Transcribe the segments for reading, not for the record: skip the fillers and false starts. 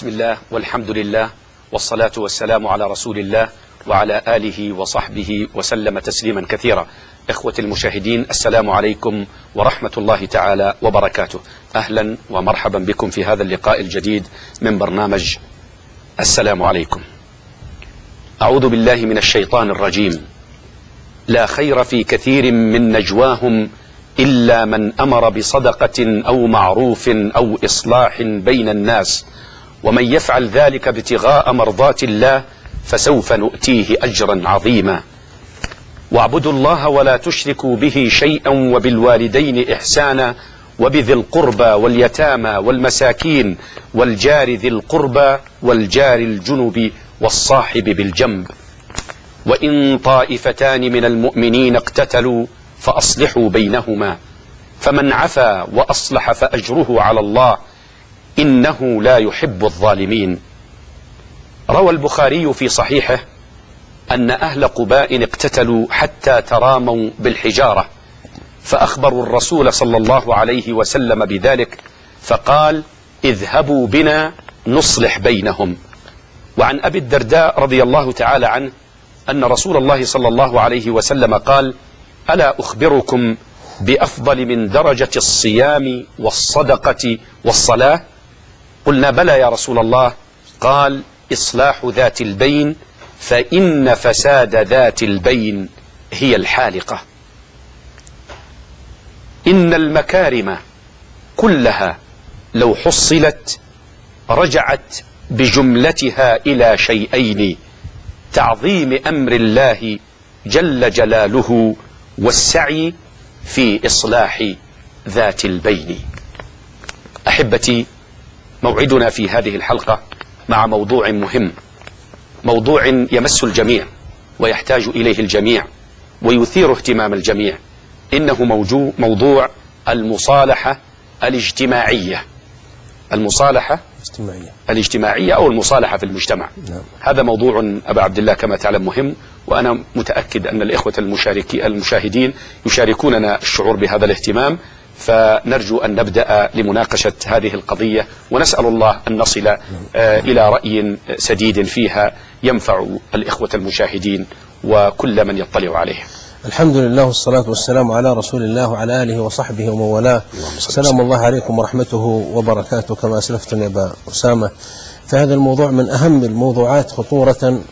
بسم الله والحمد لله والصلاة والسلام على رسول الله وعلى آله وصحبه وسلم تسليما كثيرا. إخوة المشاهدين، السلام عليكم ورحمة الله تعالى وبركاته. أهلا ومرحبا بكم في هذا اللقاء الجديد من برنامج السلام عليكم. أعوذ بالله من الشيطان الرجيم. لا خير في كثير من نجواهم إلا من أمر بصدقة أو معروف أو إصلاح بين الناس، ومن يفعل ذلك ابتغاء مرضات الله فسوف نؤتيه أجرا عظيما. واعبدوا الله ولا تشركوا به شيئا وبالوالدين إحسانا وبذي القربى واليتامى والمساكين والجار ذي القربى والجار الجنب والصاحب بالجنب، وإن طائفتان من المؤمنين اقتتلوا فأصلحوا بينهما، فمن عفا وأصلح فأجره على الله إنه لا يحب الظالمين. روى البخاري في صحيحه أن أهل قباء اقتتلوا حتى تراموا بالحجارة، فأخبروا الرسول صلى الله عليه وسلم بذلك فقال: اذهبوا بنا نصلح بينهم. وعن أبي الدرداء رضي الله تعالى عنه أن رسول الله صلى الله عليه وسلم قال: ألا أخبركم بأفضل من درجة الصيام والصدقة والصلاة؟ قلنا: بلى يا رسول الله. قال: إصلاح ذات البين، فإن فساد ذات البين هي الحالقة. إن المكارم كلها لو حصلت رجعت بجملتها إلى شيئين: تعظيم أمر الله جل جلاله والسعي في إصلاح ذات البين. أحبتي، موعدنا في هذه الحلقة مع موضوع مهم، موضوع يمس الجميع ويحتاج إليه الجميع ويثير اهتمام الجميع. إنه موضوع المصالحة الاجتماعية. المصالحة الاجتماعية أو المصالحة في المجتمع. هذا موضوع أبا عبد الله كما تعلم مهم، وأنا متأكد أن الإخوة المشاهدين يشاركوننا الشعور بهذا الاهتمام، فنرجو أن نبدأ لمناقشة هذه القضية، ونسأل الله أن نصل إلى رأي سديد فيها ينفع الإخوة المشاهدين وكل من يطلع عليه. الحمد لله والصلاة والسلام على رسول الله وعلى آله وصحبه ومن والاه. سلام الله عليكم ورحمته وبركاته. كما أسلفتم يا أبا أسامة، فهذا الموضوع من أهم الموضوعات خطورة،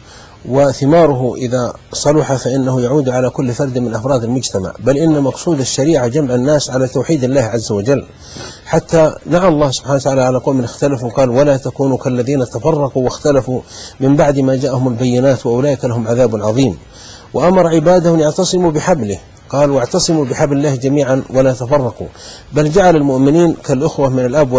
وثماره إذا صلح فإنه يعود على كل فرد من أفراد المجتمع، بل إن مقصود الشريعة جمع الناس على توحيد الله عز وجل، حتى نعى الله سبحانه وتعالى على قوم اختلفوا قال: ولا تكونوا كالذين تفرقوا واختلفوا من بعد ما جاءهم البينات وأولئك لهم عذاب عظيم. وأمر عباده أن يعتصموا بحبله، قال: واعتصموا بحبل الله جميعا ولا تفرقوا. بل جعل المؤمنين كالأخوة من الأب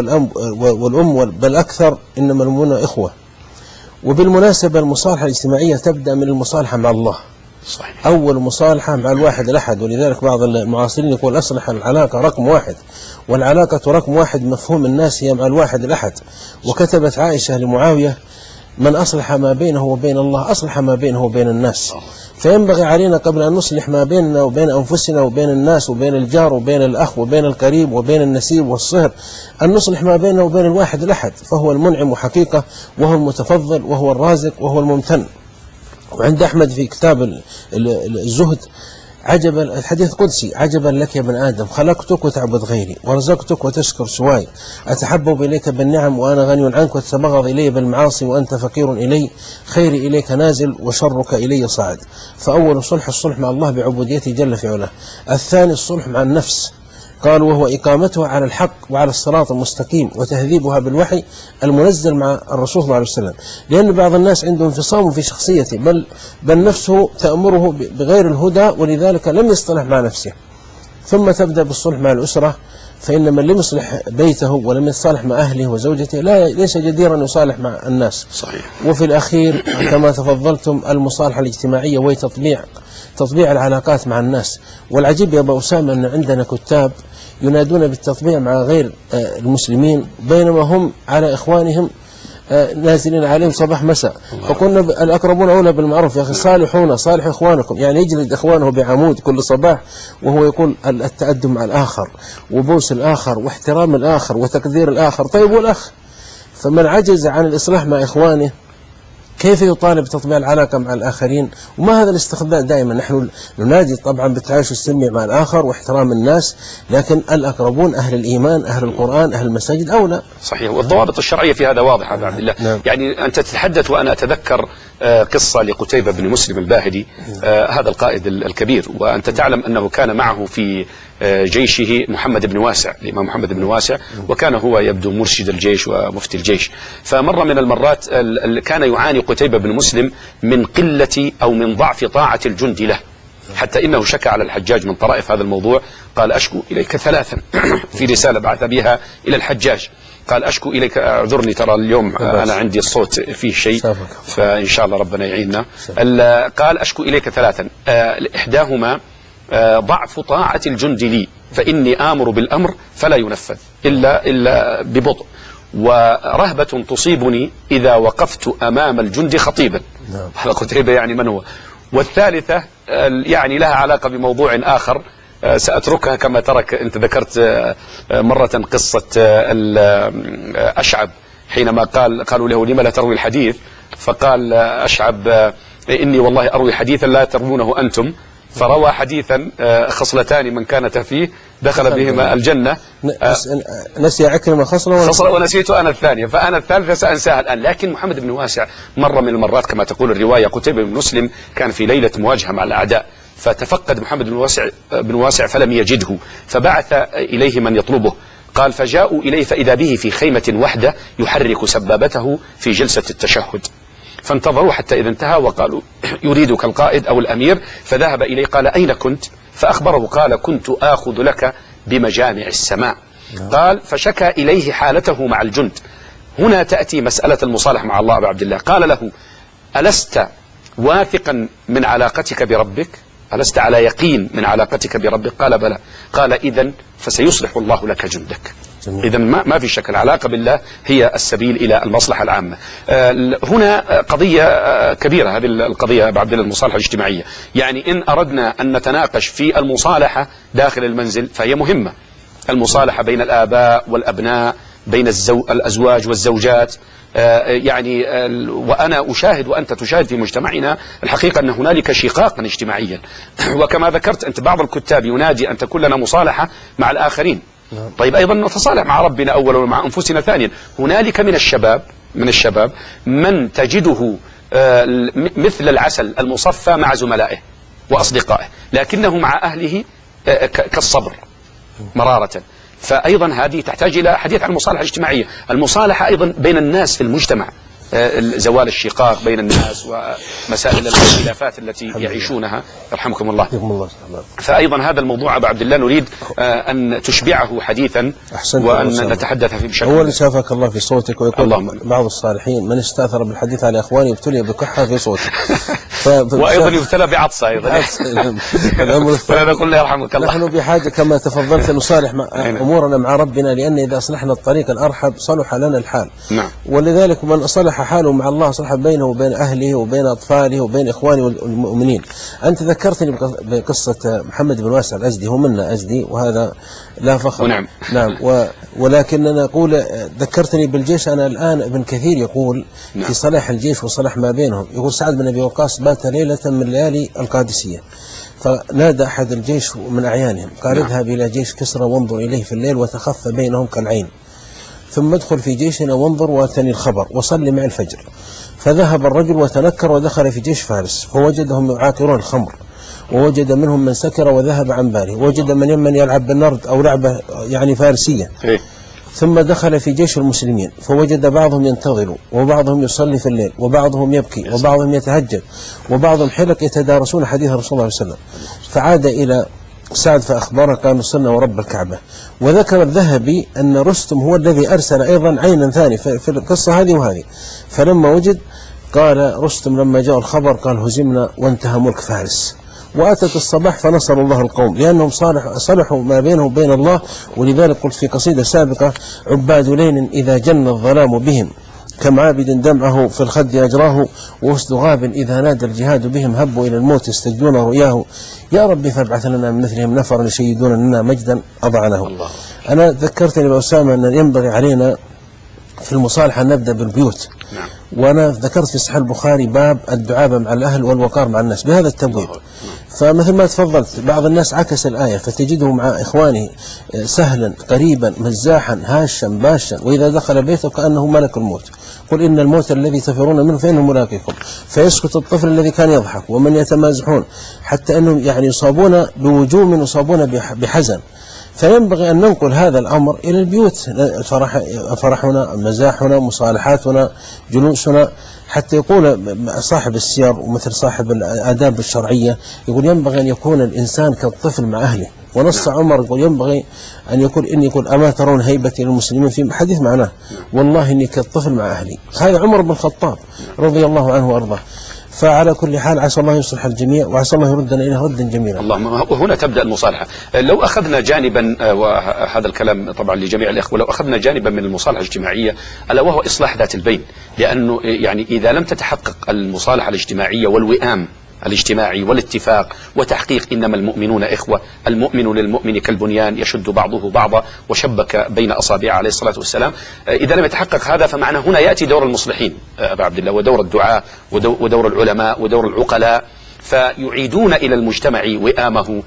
والأم، بل أكثر، إنما المؤمنون إخوة. وبالمناسبة المصالحة الاجتماعية تبدأ من المصالحة مع الله. صحيح. أول مصالحة مع الواحد الأحد، ولذلك بعض المعاصرين يقول: أصلح العلاقة رقم واحد، والعلاقة رقم واحد مفهوم الناس هي مع الواحد الأحد. وكتبت عائشة لمعاوية: من أصلح ما بينه وبين الله أصلح ما بينه وبين الناس. فينبغي علينا قبل أن نصلح ما بيننا وبين أنفسنا وبين الناس وبين الجار وبين الأخ وبين القريب وبين النسيب والصهر، أن نصلح ما بيننا وبين الواحد الأحد، فهو المنعم حقيقة، وهو المتفضل، وهو الرازق، وهو الممتن. وعند أحمد في كتاب الزهد: عجبا، الحديث قدسي: عجبا لك يا ابن آدم، خلقتك وتعبد غيري، ورزقتك وتشكر سواي، أتحبب إليك بالنعم وأنا غني عنك، وتتبغض إلي بالمعاصي وأنت فقير إلي، خيري إليك نازل وشرك إلي صاعد. فأول الصلح مع الله بعبوديته جل في علاه. الثاني الصلح مع النفس، قال: وهو إقامتها على الحق وعلى الصراط المستقيم، وتهذيبها بالوحي المنزل مع الرسول صلى الله عليه وسلم. لأن بعض الناس عنده انفصام في شخصيته، بل نفسه تأمره بغير الهدى، ولذلك لم يصطلح مع نفسه. ثم تبدأ بالصلح مع الأسرة، فإن من لم يصلح بيته ولم يصالح مع أهله وزوجته ليس جديرا أن يصالح مع الناس. صحيح. وفي الأخير كما تفضلتم المصالحة الاجتماعية، وهي تطبيع العلاقات مع الناس. والعجيب يا أبا أسامة أن عندنا كتاب ينادون بالتطبيع مع غير المسلمين، بينما هم على إخوانهم نازلين عليهم صباح مساء. فقلنا الأقربون أولى بالمعروف، يا أخي صالحونا، صالح إخوانكم. يعني يجلد إخوانه بعمود كل صباح، وهو يقول التأدب مع الآخر وبوس الآخر واحترام الآخر وتقدير الآخر. طيب والأخ؟ فمن عجز عن الإصلاح مع إخوانه كيف يطالب بتطبيع العلاقة مع الآخرين؟ وما هذا الاستخباء دائما؟ نحن ننادي طبعا بالتعايش السلمي مع الآخر واحترام الناس، لكن الأقربون أهل الإيمان أهل القرآن أهل المساجد أولى. صحيح، والضوابط الشرعية في هذا واضحة أبا عبد الله. نعم. يعني أنت تتحدث وأنا أتذكر قصة لقتيبة بن مسلم الباهلي، هذا القائد الكبير، وأنت تعلم أنه كان معه في جيشه محمد بن واسع، الإمام محمد بن واسع، وكان هو يبدو مرشد الجيش ومفتي الجيش. فمرة من المرات كان يعاني قتيبة بن مسلم من قلة أو من ضعف طاعة الجند له، حتى إنه شكى على الحجاج من طرائف هذا الموضوع، قال أشكو إليك ثلاثا في رسالة بعث بها إلى الحجاج، قال أشكو إليك، اعذرني ترى اليوم أنا عندي الصوت فيه شيء فإن شاء الله ربنا يعيننا. قال أشكو إليك ثلاثا، إحداهما ضعف طاعة الجند لي، فإني آمر بالأمر فلا ينفذ إلا ببطء، ورهبة تصيبني إذا وقفت أمام الجند خطيبا. هذا قتيبة يعني من هو؟ والثالثة يعني لها علاقة بموضوع آخر سأتركها، كما أنت ذكرت مرة قصة أشعب حينما قالوا له لما لا تروي الحديث، فقال أشعب إني والله أروي حديثا لا تروونه أنتم، فروى حديثا خصلتان من كانت فيه دخل بهما الجنة. نسي عكرمة خصلة ونسيت أنا الثانية، فأنا الثالثة سأنساها الآن. لكن محمد بن واسع مرة من المرات كما تقول الرواية قتيبة بن مسلم كان في ليلة مواجهة مع الأعداء، فتفقد محمد بن واسع فلم يجده، فبعث إليه من يطلبه، قال فجاءوا إليه فإذا به في خيمة وحدة يحرك سبابته في جلسة التشهد، فانتظروا حتى إذا انتهى وقالوا يريدك القائد أو الأمير، فذهب إليه قال أين كنت؟ فأخبره قال كنت آخذ لك بمجامع السماء. قال فشكى إليه حالته مع الجند. هنا تأتي مسألة المصالح مع الله أبا عبد الله. قال له ألست واثقا من علاقتك بربك؟ ألست على يقين من علاقتك بربك؟ قال بلى. قال إذن فسيصلح الله لك جندك. إذا ما في شك العلاقة بالله هي السبيل إلى المصلحة العامة. هنا قضية كبيرة، هذه القضية بعد المصالحة الاجتماعية. يعني إن أردنا أن نتناقش في المصالحة داخل المنزل فهي مهمة، المصالحة بين الآباء والأبناء، بين الأزواج والزوجات. يعني وأنا أشاهد وأنت تشاهد في مجتمعنا الحقيقة أن هنالك شقاقا اجتماعيا، وكما ذكرت أنت بعض الكتاب ينادي أن تكون لنا مصالحة مع الآخرين. طيب أيضا نتصالح مع ربنا أولا ومع أنفسنا ثانيا. هنالك من الشباب من تجده مثل العسل المصفى مع زملائه وأصدقائه، لكنه مع أهله كالصبر مرارة. فأيضا هذه تحتاج إلى حديث عن المصالحة الاجتماعية، المصالحة أيضا بين الناس في المجتمع، زوال الشقاق بين الناس ومسائل الخلافات التي يعيشونها يرحمكم الله. فأيضا هذا الموضوع أبا عبد الله نريد أن تشبعه حديثا وأن نتحدث فيه بشكل. أولا شافك الله في صوتك، ويقول بعض الصالحين من استأثر بالحديث على إخواني ابتلي بكحة في صوته وأيضا يبتلى بعطسة أيضا. فأنا نقول يرحمك الله. نحن بحاجة كما تفضلت نصالح أمورنا مع ربنا، لأن إذا أصلحنا الطريق الأرحب صلح لنا الحال. نعم. ولذلك من صلح حاله مع الله صلح بينه وبين أهله وبين أطفاله وبين إخوانه والمؤمنين. أنت ذكرتني بقصة محمد بن واسع الأزدي، هو منا أزدي وهذا لا فخر. نعم. نعم. ولكن أنا أقول ذكرتني بالجيش. أنا الآن ابن كثير يقول نعم. في صلاح الجيش وصلاح ما بينهم، يقول سعد بن أبي وقاص بات ليلة من ليالي القادسية، فنادى أحد الجيش من أعيانهم قال نعم. اذهب إلى جيش كسرى وانظر إليه في الليل وتخفى بينهم كالعين، ثم ادخل في جيشنا وانظر واتني الخبر وصل مع الفجر. فذهب الرجل وتنكر ودخل في جيش فارس، فوجدهم يعاقرون الخمر، ووجد منهم من سكر وذهب عن باله، ووجد من يلعب بالنرد أو لعبة يعني فارسية. ثم دخل في جيش المسلمين فوجد بعضهم ينتظر، وبعضهم يصلي في الليل، وبعضهم يبكي، وبعضهم يتهجد، وبعضهم حلق يتدارسون حديث رسول الله صلى الله عليه وسلم. فعاد إلى سعد فأخبره قال نصرنا ورب الكعبة. وذكر الذهبي أن رستم هو الذي أرسل أيضا عينا ثاني في القصة هذه وهذه. فلما وجد قال رستم لما جاء الخبر قال هزمنا وانتهى ملك فارس. وأتت الصباح فنصر الله القوم لأنهم صلحوا ما بينهم وبين الله. ولذلك قلت في قصيدة سابقة عباد ليل إذا جن الظلام بهم كم عابد دمعه في الخد أجراه، ووسد غاب إذا نادى الجهاد بهم هبوا إلى الموت يستجدون رؤياه. يا ربي فابعث لنا من مثلهم نفرا يشيدون لنا مجدا أضعناه. أنا ذكرتني بأسامة أن ينبغي علينا في المصالحة نبدأ بالبيوت. نعم. وأنا ذكرت في صحيح البخاري باب الدعابة مع الأهل والوقار مع الناس بهذا التبويب. فمثل ما تفضلت بعض الناس عكس الآية فتجده مع إخوانه سهلا قريبا مزاحا هاشا باشا، وإذا دخل بيته كأنه ملك الموت. قل إن الموت الذي تفرون منه فإنه ملاقيكم. فيسكت الطفل الذي كان يضحك ومن يتمازحون حتى أنهم يعني يصابون بوجوم ويصابون بحزن. فينبغي أن ننقل هذا الأمر إلى البيوت، فرحنا مزاحنا مصالحاتنا جلوسنا، حتى يقول صاحب السير ومثل صاحب الآداب الشرعية يقول ينبغي أن يكون الإنسان كالطفل مع أهله. ونص عمر يقول ينبغي أن يقول أما ترون هيبتي للمسلمين في حديث معناه والله إني كالطفل مع أهلي. هذا عمر بن الخطاب رضي الله عنه وأرضاه. فعلى كل حال عسى الله يصلح الجميع وعسى الله يردنا إليه ردا جميلا. اللهم. وهنا تبدأ المصالحة. لو أخذنا جانبا، وهذا الكلام طبعا لجميع الإخوة، لو أخذنا جانبا من المصالحة الاجتماعية ألا وهو إصلاح ذات البين، لأنه يعني إذا لم تتحقق المصالحة الاجتماعية والوئام الاجتماعي والاتفاق وتحقيق إنما المؤمنون إخوة، المؤمن للمؤمن كالبنيان يشد بعضه بعضا وشبك بين أصابعه عليه الصلاة والسلام، إذا لم يتحقق هذا فمعنى هنا يأتي دور المصلحين أبا عبد الله ودور الدعاء ودور العلماء ودور العقلاء، فيعيدون إلى المجتمع وئامه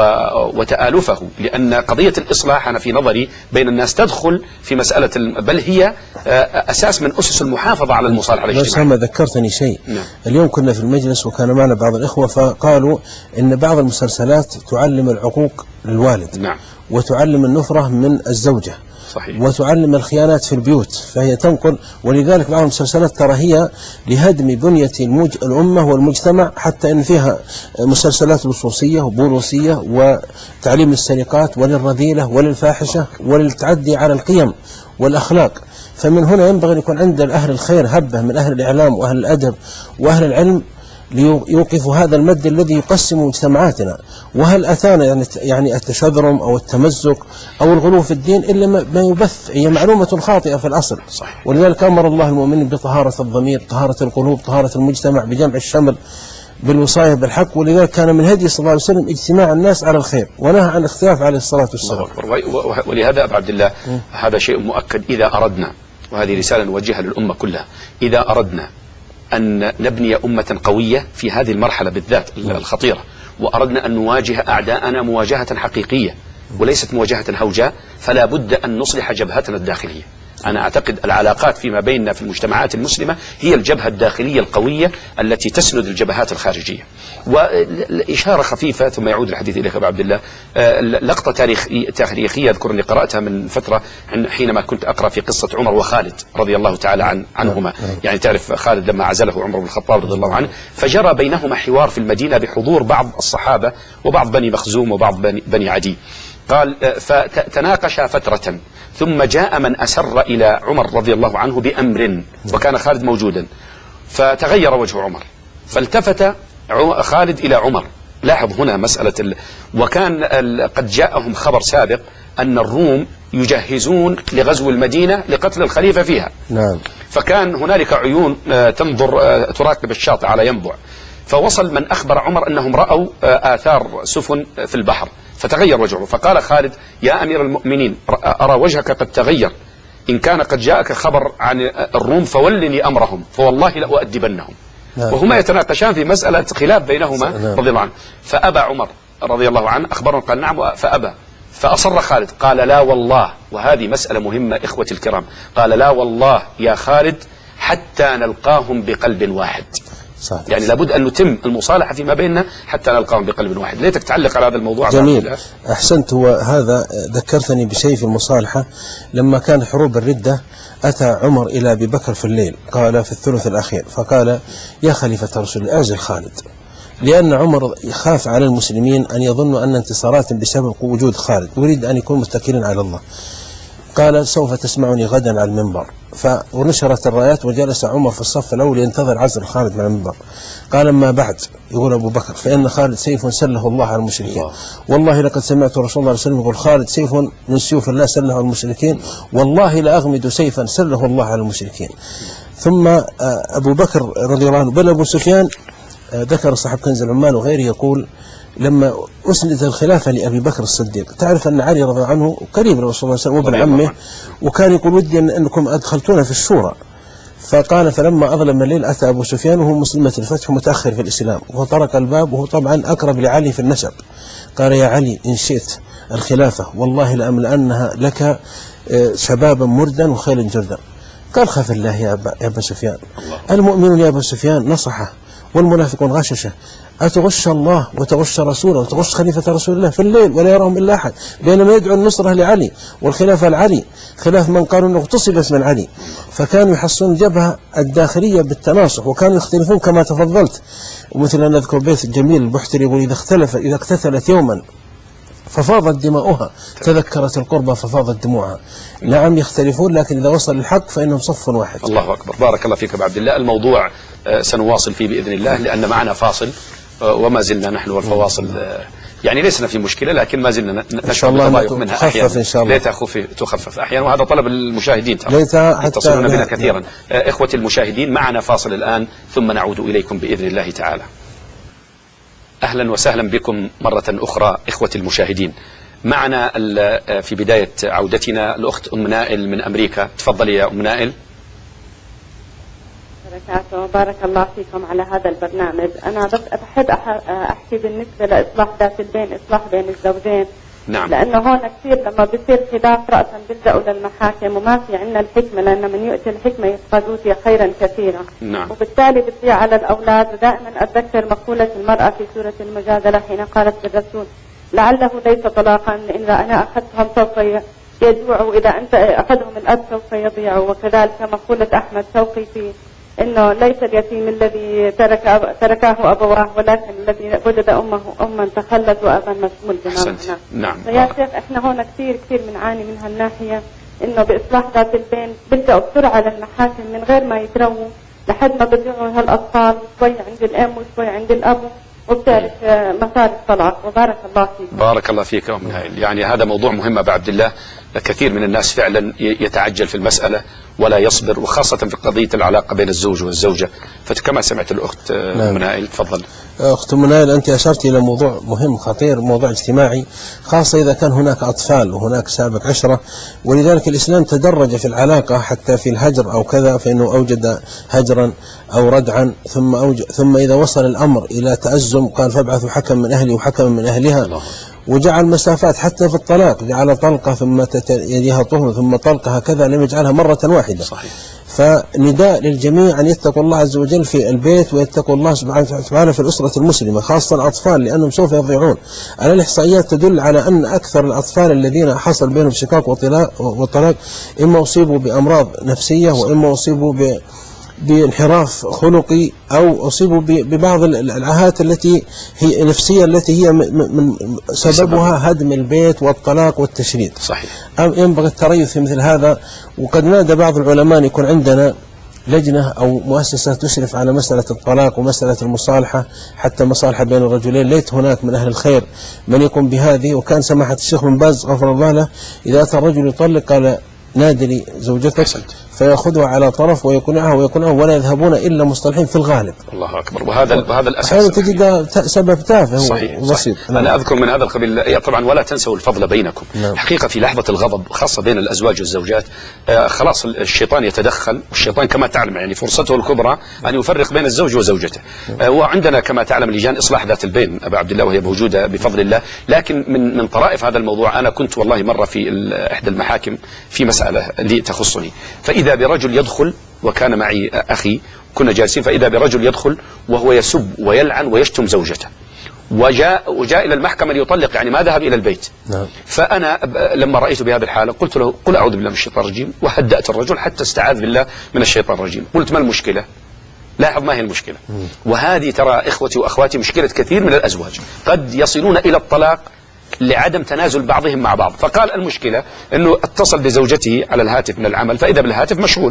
وتآلفه. لأن قضية الإصلاح أنا في نظري بين الناس تدخل في مسألة بل هي أساس من أسس المحافظة على المصالحة الاجتماعية. بس ذكرتني شيء. نعم. اليوم كنا في المجلس وكان معنا بعض الإخوة فقالوا إن بعض المسلسلات تعلم العقوق للوالد. نعم. وتعلم النفرة من الزوجة. صحيح. وتعلم الخيانات في البيوت، فهي تنقل. ولذلك بعض المسلسلات ترى هي لهدم بنية الأمة والمجتمع، حتى إن فيها مسلسلات لصوصية وبولوسية وتعليم السرقات وللرذيلة وللفاحشة وللتعدي على القيم والأخلاق. فمن هنا ينبغي أن يكون عند أهل الخير هبة من أهل الإعلام وأهل الأدب وأهل العلم ليوقفوا هذا المد الذي يقسم مجتمعاتنا. وهل أتانا يعني التشذرم أو التمزق أو الغلو في الدين إلا ما يبث، هي معلومة خاطئة في الأصل. صحيح. ولذلك أمر الله المؤمنين بطهارة الضمير، طهارة القلوب، طهارة المجتمع، بجمع الشمل، بالوصاية بالحق. ولذلك كان من هدي صلى الله عليه وسلم اجتماع الناس على الخير ونهى عن الاختلاف عليه الصلاة والسلام. ولهذا أبا عبد الله هذا شيء مؤكد، إذا أردنا، وهذه رسالة نوجهها للأمة كلها، إذا أردنا أن نبني أمة قوية في هذه المرحلة بالذات الخطيرة، وأردنا أن نواجه أعداءنا مواجهة حقيقية وليست مواجهة هوجاء، فلا بد أن نصلح جبهتنا الداخلية. أنا أعتقد العلاقات فيما بيننا في المجتمعات المسلمة هي الجبهة الداخلية القوية التي تسند الجبهات الخارجية. وإشارة خفيفة ثم يعود الحديث إليك أبا عبد الله، لقطة تاريخية أذكر أني قرأتها من فترة حينما كنت أقرأ في قصة عمر وخالد رضي الله تعالى عنهما. يعني تعرف خالد لما عزله عمر بن الخطاب رضي الله عنه، فجرى بينهما حوار في المدينة بحضور بعض الصحابة وبعض بني مخزوم وبعض بني عدي. قال فتناقشا فترة ثم جاء من أسر إلى عمر رضي الله عنه بأمر، وكان خالد موجودا، فتغير وجه عمر، فالتفت خالد إلى عمر. لاحظ هنا مسألة وكان قد جاءهم خبر سابق أن الروم يجهزون لغزو المدينة لقتل الخليفة فيها. نعم. فكان هنالك عيون تنظر تراقب الشاطئ على ينبع، فوصل من أخبر عمر أنهم رأوا آثار سفن في البحر، فتغير وجهه، فقال خالد يا أمير المؤمنين أرى وجهك قد تغير، إن كان قد جاءك خبر عن الروم فولني أمرهم فوالله لأؤدبنهم. وهما يتناقشان في مسألة خلاف بينهما رضي الله عنه. فأبى عمر رضي الله عنه، أخبرهم قال نعم، فأبى، فأصر خالد قال لا والله، وهذه مسألة مهمة إخوتي الكرام، قال لا والله يا خالد حتى نلقاهم بقلب واحد. صحيح. يعني لابد أن نتم المصالحة فيما بيننا حتى نلقاهم بقلب واحد. ليتك تعلق على هذا الموضوع. جميل، أحسنت. وهذا ذكرتني بشيء في المصالحة. لما كان حروب الردة أتى عمر إلى أبي بكر في الليل، قال في الثلث الأخير، فقال يا خليفة رسول الله أعزل خالد، لأن عمر يخاف على المسلمين أن يظنوا أن انتصارات بسبب وجود خالد، يريد أن يكون متكلا على الله. قال سوف تسمعني غدا على المنبر. ونشرت الرايات وجلس عمر في الصف الأول ينتظر عزل خالد من المنبر. قال ما بعد، يقول أبو بكر، فإن خالد سيف سله الله على المشركين. والله لقد سمعت رسول الله صلى الله عليه وسلم يقول خالد سيف من سيوف الله سله على المشركين، والله لأغمد سيفا سله الله على المشركين. ثم أبو بكر رضي الله عنه بل أبو سفيان ذكر صاحب كنز العمال وغيره يقول لما أسند الخلافة لأبي بكر الصديق، تعرف أن علي رضي الله عنه قريب من رسول الله صلى الله عليه وسلم وابن عمه، وكان يقول ودي أنكم أدخلتونا في الشورى. فقال فلما أظلم الليل أتى أبو سفيان وهو مسلمة الفتح متأخر في الإسلام، وطرق الباب وهو طبعا أقرب لعلي في النسب. قال يا علي إن شئت الخلافة والله لأملأنها لك شبابا مردا وخيلا جردا. قال خاف الله يا أبا سفيان، المؤمنون يا أبا سفيان نصحه والمنافقون غششه، أتغش الله وتغش رسوله وتغش خليفة رسول الله في الليل ولا يراهم إلا أحد، بينما يدعو النصرة لعلي والخلافة لعلي، خلاف من قالوا أنه اغتصب اسم علي. فكانوا يحصون الجبهة الداخلية بالتناصح، وكانوا يختلفون كما تفضلت. ومثل أن نذكر بيت جميل البحتري يقول إذا اقتتلت يوما ففاضت دماؤها تذكرت القربى ففاضت دموعها. نعم يختلفون، لكن إذا وصل الحق فإنهم صف واحد. الله أكبر، بارك الله فيك أبو عبد الله. الموضوع سنواصل فيه بإذن الله، لأن معنا فاصل وما زلنا نحن والفواصل يعني لسنا في مشكلة، لكن ما زلنا نشعر بالتضايق منها أحيانا. إن شاء الله ليتها تخفف أحيانا، وهذا طلب المشاهدين يتصلون بنا كثيرا. إخوتي المشاهدين، معنا فاصل الآن ثم نعود إليكم بإذن الله تعالى. أهلا وسهلا بكم مرة أخرى إخوتي المشاهدين. معنا في بداية عودتنا الأخت أم نائل من أمريكا. تفضلي يا أم نائل. بارك الله فيكم على هذا البرنامج. أنا بس بحب أحكي بالنسبة لإصلاح ذات البين، إصلاح بين الزوجين. نعم. لأنه هون كثير لما بيصير خلاف رأسا بيلجأوا للمحاكم، وما في عندنا الحكمة، لأن من يؤتي الحكمة يفقد أوتي خيرا كثيرا. نعم. وبالتالي بتضيع على الأولاد. ودائما أتذكر مقولة المرأة في سورة المجادلة حين قالت بالرسول لعله ليس طلاقا، إذا أنا أخذتهم سوف يجوعوا، إذا أنت أخذهم الأب سوف يضيعوا. وكذلك مقولة أحمد شوقي في إنه ليس اليتيم الذي تركاه أبواه، ولكن الذي وجد أما تخلت وأبا مسؤول بمعنى. نعم. فيا شيخ إحنا هون كثير بنعاني من هالناحية، إنه بإصلاح ذات البين بيلجأوا بسرعة للمحاكم من غير ما يترووا، لحد ما بيضيعوا هالأطفال شوي عند الأم وشوي عند الأب، وبتعرف مسار الطلاق. وبارك الله فيك. بارك الله فيك يا أم نائل. يعني هذا موضوع مهم أبو عبد الله. كثير من الناس فعلا يتعجل في المسألة ولا يصبر، وخاصة في قضية العلاقة بين الزوج والزوجة. فكما سمعت الأخت أم نائل. تفضل أخت أم نائل، أنت أشرت إلى موضوع مهم خطير، موضوع اجتماعي، خاصة إذا كان هناك أطفال وهناك سابق عشرة. ولذلك الإسلام تدرج في العلاقة حتى في الهجر أو كذا، فإنه أوجد هجرا أو ردعا، ثم إذا وصل الأمر إلى تأزم قال فابعثوا حكم من أهلي وحكم من أهلها. الله. وجعل مسافات حتى في الطلاق، جعل طلقة ثم يديها طهر ثم طلقة، هكذا لم يجعلها مرة واحدة. صحيح. فنداء للجميع أن يتقوا الله عز وجل في البيت، ويتقوا الله سبحانه وتعالى في الأسرة المسلمة، خاصة الأطفال لأنهم سوف يضيعون. الإحصائيات تدل على أن أكثر الأطفال الذين حصل بينهم شقاق وطلاق إما أصيبوا بأمراض نفسية، وإما أصيبوا بانحراف خلقي، أو أصيبوا ببعض العاهات التي هي نفسية، التي هي من سببها هدم البيت والطلاق والتشريد. صحيح. ينبغي التريث في مثل هذا. وقد نادى بعض العلماء يكون عندنا لجنة أو مؤسسة تشرف على مسألة الطلاق ومسألة المصالحة، حتى مصالحة بين الرجلين. ليت هناك من أهل الخير من يقوم بهذه. وكان سماحة الشيخ بن باز غفر الله له إذا أتى الرجل يطلق قال نادي لي زوجتك فيأخذها على طرف ويقنعها ولا يذهبون إلا مصطلحين في الغالب. الله أكبر. وهذا الأساس. أحيانا تجد سبب تافه. صحيح. أنا أذكر من هذا القبيل طبعا، ولا تنسوا الفضل بينكم. نعم. حقيقة في لحظة الغضب خاصة بين الأزواج والزوجات خلاص الشيطان يتدخل، والشيطان كما تعلم يعني فرصته الكبرى أن يفرق بين الزوج وزوجته. وعندنا كما تعلم لجان إصلاح ذات البين أبا عبد الله، وهي موجودة بفضل الله. لكن من طرائف هذا الموضوع، أنا كنت والله مرة في إحدى المحاكم في مسألة لي تخصني، فإذا برجل يدخل، وكان معي أخي كنا جالسين، فإذا برجل يدخل وهو يسب ويلعن ويشتم زوجته، وجاء إلى المحكمة ليطلق، يعني ما ذهب إلى البيت. نعم. فأنا لما رأيت بهذه الحالة قلت له قل أعوذ بالله من الشيطان الرجيم، وهدأت الرجل حتى استعاذ بالله من الشيطان الرجيم. قلت ما المشكلة؟ لاحظ ما هي المشكلة. وهذه ترى إخوتي وأخواتي مشكلة كثير من الأزواج، قد يصلون إلى الطلاق لعدم تنازل بعضهم مع بعض. فقال المشكلة أنه اتصل بزوجته على الهاتف من العمل، فإذا بالهاتف مشغول،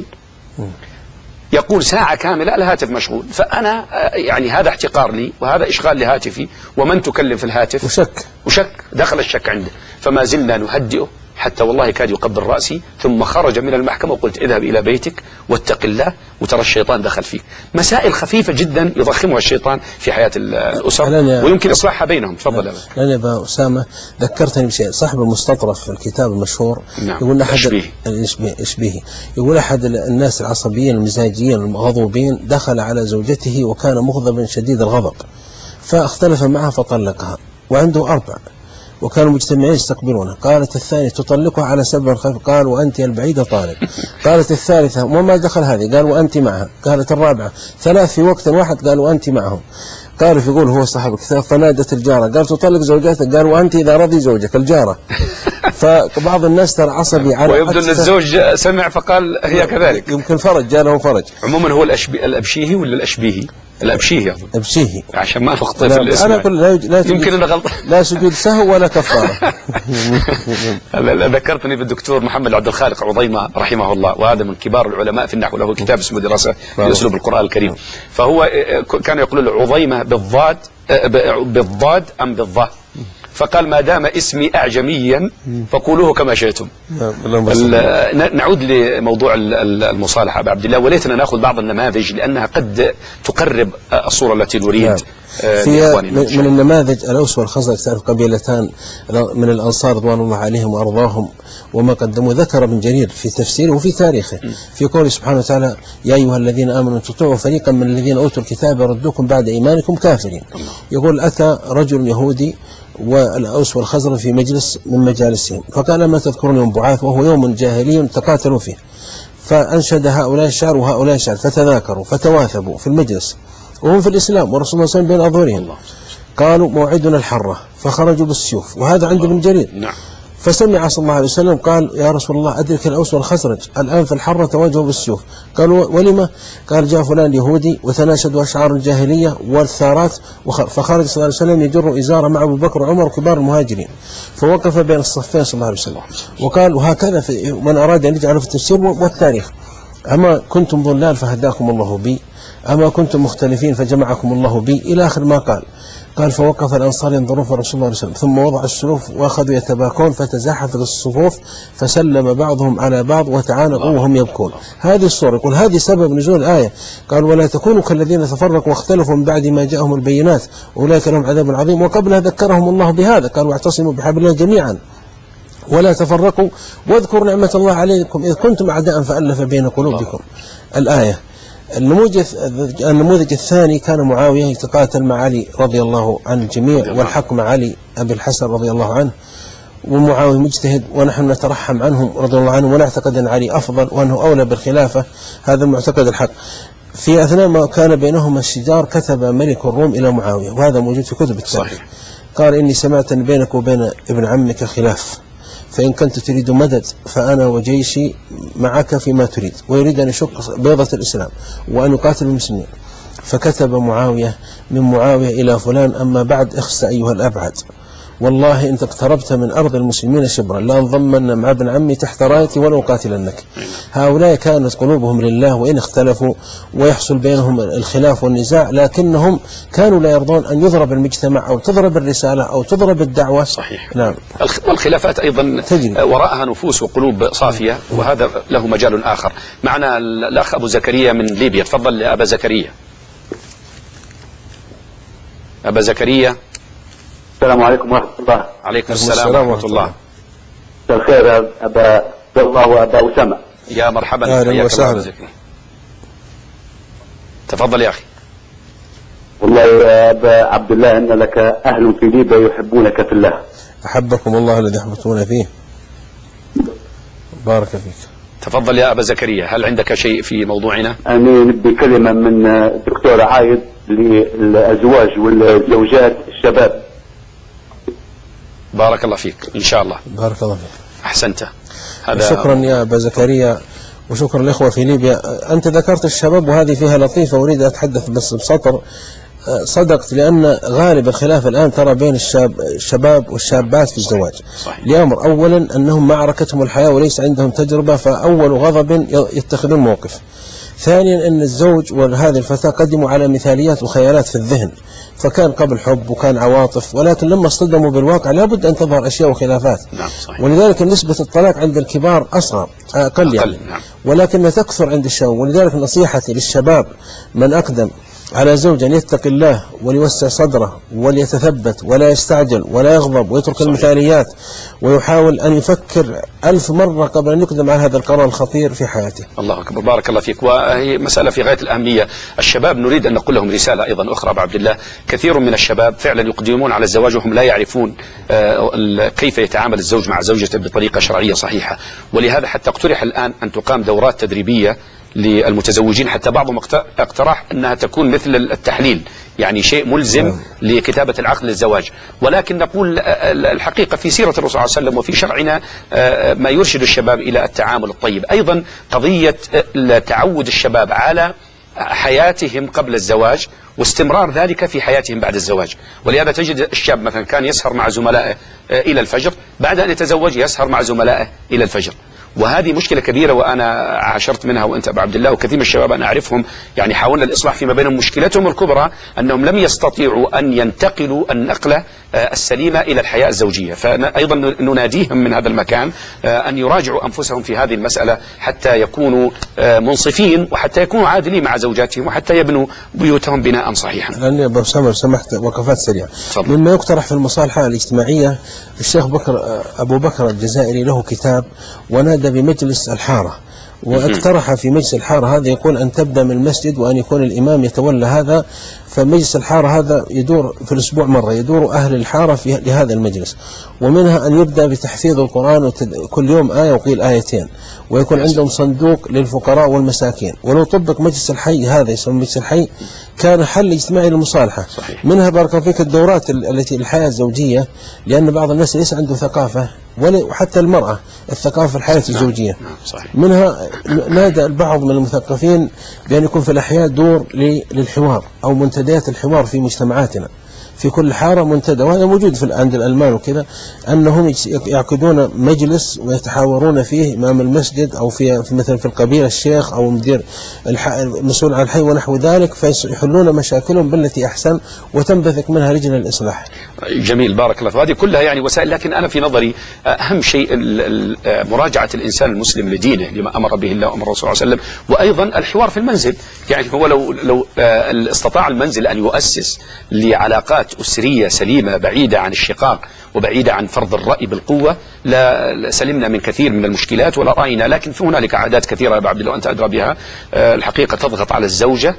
يقول ساعة كاملة الهاتف مشغول. فأنا يعني هذا احتقار لي، وهذا إشغال لهاتفي، ومن تكلم في الهاتف وشك دخل الشك عنده. فما زلنا نهدئه حتى والله كاد يقبل رأسي، ثم خرج من المحكمة وقلت اذهب إلى بيتك واتق الله وترى الشيطان دخل فيك. مسائل خفيفة جدا يضخمها الشيطان في حياة الأسر ويمكن إصلاحها بينهم. تفضل. لأن يا أبا أسامة ذكرتني بشيء. صاحب المستطرف في الكتاب المشهور نعم. يقول أحد الإشبيهي يقول أحد الناس العصبيين المزاجيين المغضوبين دخل على زوجته وكان مغضبا شديد الغضب، فاختلف معها فطلقها، وعنده 4 وكانوا مجتمعين يستقبلونه. قالت الثانية تطلقها على سبب خفيف، قال وأنت البعيدة طالق. قالت الثالثة وما دخل هذه، قال وأنت معها. قالت الرابعة 3 في وقت واحد، قال وأنت معهم. قال يقول هو صاحب الكتاب فنادت الجارة، قال تطلق زوجتك، قال وأنت إذا رضي زوجك الجارة. فبعض الناس ترى عصبي على ويبدو أن الزوج سمع فقال هي كذلك. يمكن فرج، جاء فرج. عموما هو الأبشيهي ولا الأشبيهي؟ الأبشيهي أظن. أبشيهي عشان ما نخطئ في الاسم. أنا أقول لا يمكن أنا غلط. لا سجود سهو ولا كفارة. ذكرتني بالدكتور محمد عبد الخالق عظيمة رحمه الله، وهذا من كبار العلماء في النحو، له كتاب اسمه دراسة في أسلوب القرآن الكريم. فهو كان يقول عظيمة بالضاد أم بالضاء، فقال ما دام اسمي أعجميا فقولوه كما شئتم. نعود لموضوع المصالحة أبا عبد الله، وليتنا نأخذ بعض النماذج لأنها قد تقرب الصورة التي نريد. من النماذج الأوس والخزرج، تعرف قبيلتان من الأنصار رضوان الله عليهم وأرضاهم وما قدموا. ذكر ابن جرير في تفسيره وفي تاريخه في قوله سبحانه وتعالى يا أيها الذين آمنوا تطيعوا فريقا من الذين أوتوا الكتاب يردوكم بعد إيمانكم كافرين. يقول أتى رجل يهودي والأوس والخزرج في مجلس من مجالسهم، فقال ما تذكرون يوم بعاث وهو يوم جاهلي تقاتلوا فيه، فأنشد هؤلاء الشعر وهؤلاء الشعر، فتذاكروا فتواثبوا في المجلس وهم في الإسلام والرسول صلى الله عليه وسلم بين أظهرهم. قالوا موعدنا الحرة، فخرجوا بالسيوف، وهذا عند ابن جرير. نعم. فسمع صلى الله عليه وسلم قال يا رسول الله أدرك الأوس والخزرج الآن في الحرة تواجهوا بالسيوف. قالوا ولما؟ قال جاء فلان يهودي وتناشدوا أشعار الجاهلية والثارات، فخرج صلى الله عليه وسلم يجر إزارة مع أبو بكر وعمر وكبار المهاجرين، فوقف بين الصفين صلى الله عليه وسلم وقال وهكذا من أراد أن يجعله في التفسير والتاريخ أما كنتم ضلال فهداكم الله بي، أما كنتم مختلفين فجمعكم الله بي، إلى آخر ما قال. قال فوقف الأنصار ينظرون في رسول الله صلى الله عليه وسلم، ثم وضع السيوف وأخذوا يتباكون، فتزاحفت الصفوف فسلم بعضهم على بعض وتعانقوا وهم يبكون. هذه الصورة يقول هذه سبب نزول الآية. قال ولا تكونوا كالذين تفرقوا واختلفوا من بعد ما جاءهم البينات أولئك لهم عذاب عظيم. وقبلها ذكرهم الله بهذا، قال واعتصموا بحبل الله جميعا ولا تفرقوا واذكروا نعمة الله عليكم إذ كنتم أعداء فألف بين قلوبكم. الآية. النموذج الثاني كان معاوية يتقاتل مع علي رضي الله عن الجميع، والحق مع علي أبي الحسن رضي الله عنه، ومعاوية مجتهد ونحن نترحم عنهم رضي الله عنهم ونعتقد أن علي أفضل وأنه أولى بالخلافة، هذا المعتقد الحق. في أثناء ما كان بينهما الشجار كتب ملك الروم إلى معاوية، وهذا موجود في كتب التاريخ. قال إني سمعت أن بينك وبين ابن عمك خلاف، فإن كنت تريد مدد فأنا وجيشي معك فيما تريد، ويريد أن يشق بيضة الإسلام وأن يقاتل المسلمين. فكتب معاوية من معاوية إلى فلان أما بعد اخس أيها الأبعد، والله إن اقتربت من أرض المسلمين شبرا لأنضمن مع ابن عمي تحت رايتي ولو قاتلنك. هؤلاء كانت قلوبهم لله وإن اختلفوا ويحصل بينهم الخلاف والنزاع، لكنهم كانوا لا يرضون أن يضرب المجتمع أو تضرب الرسالة أو تضرب الدعوة. صحيح. نعم. والخلافات أيضا تجري وراءها نفوس وقلوب صافية، وهذا له مجال آخر. معنا الأخ أبو زكريا من ليبيا. تفضل يا أبا زكريا. أبا زكريا. السلام عليكم ورحمة الله. عليكم السلام ورحمة الله. مساء الخير أبا عبد الله وأبا أسامة. يا مرحبا. أهلا وسهلا. تفضل يا أخي. والله يا أبا عبد الله أن لك أهل في ليبيا يحبونك في الله. أحبكم الله الذي أحببتمونا فيه. بارك فيك. تفضل يا أبا زكريا، هل عندك شيء في موضوعنا؟ أنا نبي كلمة من الدكتور عايد للأزواج والزوجات الشباب. بارك الله فيك. إن شاء الله. بارك الله فيك. أحسنت. شكرا يا أبا زكريا، وشكرا الإخوة في ليبيا. أنت ذكرت الشباب وهذه فيها لطيفة، أريد أتحدث بس بسطر. صدقت، لأن غالب الخلاف الآن ترى بين الشباب والشابات في الزواج. صحيح. لأمر أولا أنهم معركتهم الحياة وليس عندهم تجربة، فأول غضب يتخذون موقف. ثانيا أن الزوج وهذه الفتاة قدموا على مثاليات وخيالات في الذهن، فكان قبل حب وكان عواطف، ولكن لما اصطدموا بالواقع لابد أن تظهر أشياء وخلافات. نعم صحيح. ولذلك نسبة الطلاق عند الكبار أقل يعني. نعم. ولكنها تكثر عند الشباب. ولذلك نصيحتي للشباب من أقدم على زوج أن يتقي الله وليوسع صدره وليتثبت ولا يستعجل ولا يغضب ويترك صحيح. المثاليات، ويحاول أن يفكر 1000 مرة قبل أن يقدم على هذا القرار الخطير في حياته. الله أكبر، بارك الله فيك. وهي مسألة في غاية الأهمية. الشباب نريد أن نقول لهم رسالة أيضا أخرى أبو عبد الله. كثير من الشباب فعلا يقدمون على الزواج وهم لا يعرفون كيف يتعامل الزوج مع زوجته بطريقة شرعية صحيحة، ولهذا حتى اقترح الآن أن تقام دورات تدريبية للمتزوجين، حتى بعضهم اقترح أنها تكون مثل التحليل، يعني شيء ملزم لكتابة العقد للزواج. ولكن نقول الحقيقة في سيرة الرسول صلى الله عليه وسلم وفي شرعنا ما يرشد الشباب إلى التعامل الطيب. أيضا قضية تعود الشباب على حياتهم قبل الزواج واستمرار ذلك في حياتهم بعد الزواج. ولهذا تجد الشاب مثلا كان يسهر مع زملائه إلى الفجر، بعد أن يتزوج يسهر مع زملائه إلى الفجر، وهذه مشكلة كبيرة وأنا عاشرت منها وأنت أبو عبد الله وكثير من الشباب أنا أعرفهم، يعني حاولنا الإصلاح فيما بينهم. مشكلتهم الكبرى أنهم لم يستطيعوا أن ينتقلوا النقلة السليمة إلى الحياة الزوجية. فأيضا نناديهم من هذا المكان أن يراجعوا أنفسهم في هذه المسألة حتى يكونوا منصفين وحتى يكونوا عادلين مع زوجاتهم وحتى يبنوا بيوتهم بناء صحيحا. لأني أبو سامر سمحت وقفات سريعة. مما يقترح في المصالحة الاجتماعية، الشيخ أبو بكر الجزائري له كتاب ونادى بمجلس الحارة، واقترح في مجلس الحارة هذا يقول أن تبدأ من المسجد وأن يكون الإمام يتولى هذا. فمجلس الحارة هذا يدور في الأسبوع مرة، يدور أهل الحارة في لهذا المجلس، ومنها أن يبدأ بتحفيظ القرآن كل يوم آية وقيل آيتين، ويكون عندهم صندوق للفقراء والمساكين. ولو طبق مجلس الحي هذا يسمى مجلس الحي كان حل اجتماعي للمصالحة. صحيح. منها بارك الله فيك الدورات التي الحياة الزوجية، لأن بعض الناس ليس عنده ثقافة وحتى المرأة الثقافة في الحياة الزوجية. صحيح. منها نادى البعض من المثقفين بأن يكون في الأحياء دور للحوار أو منتديات الحوار في مجتمعاتنا، في كل حارة منتدى، وهذا موجود عند الألمان وكذا، أنهم يعقدون مجلس ويتحاورون فيه إمام المسجد أو في مثلا في القبيلة الشيخ أو مدير المسؤول عن الحي ونحو ذلك، فيحلون مشاكلهم بالتي أحسن وتنبثق منها لجنة الإصلاح. جميل، بارك الله. وهذه كلها يعني وسائل، لكن أنا في نظري أهم شيء مراجعة الإنسان المسلم لدينه لما أمر به الله وأمر الرسول صلى الله عليه وسلم، وأيضا الحوار في المنزل. يعني هو لو استطاع المنزل أن يؤسس لعلاقات أسرية سليمة بعيدة عن الشقاق وبعيدة عن فرض الرأي بالقوة، لا سلمنا من كثير من المشكلات ولا رأينا. لكن في هنالك عادات كثيرة يا عبد الله وأنت أدرى بها الحقيقة تضغط على الزوجة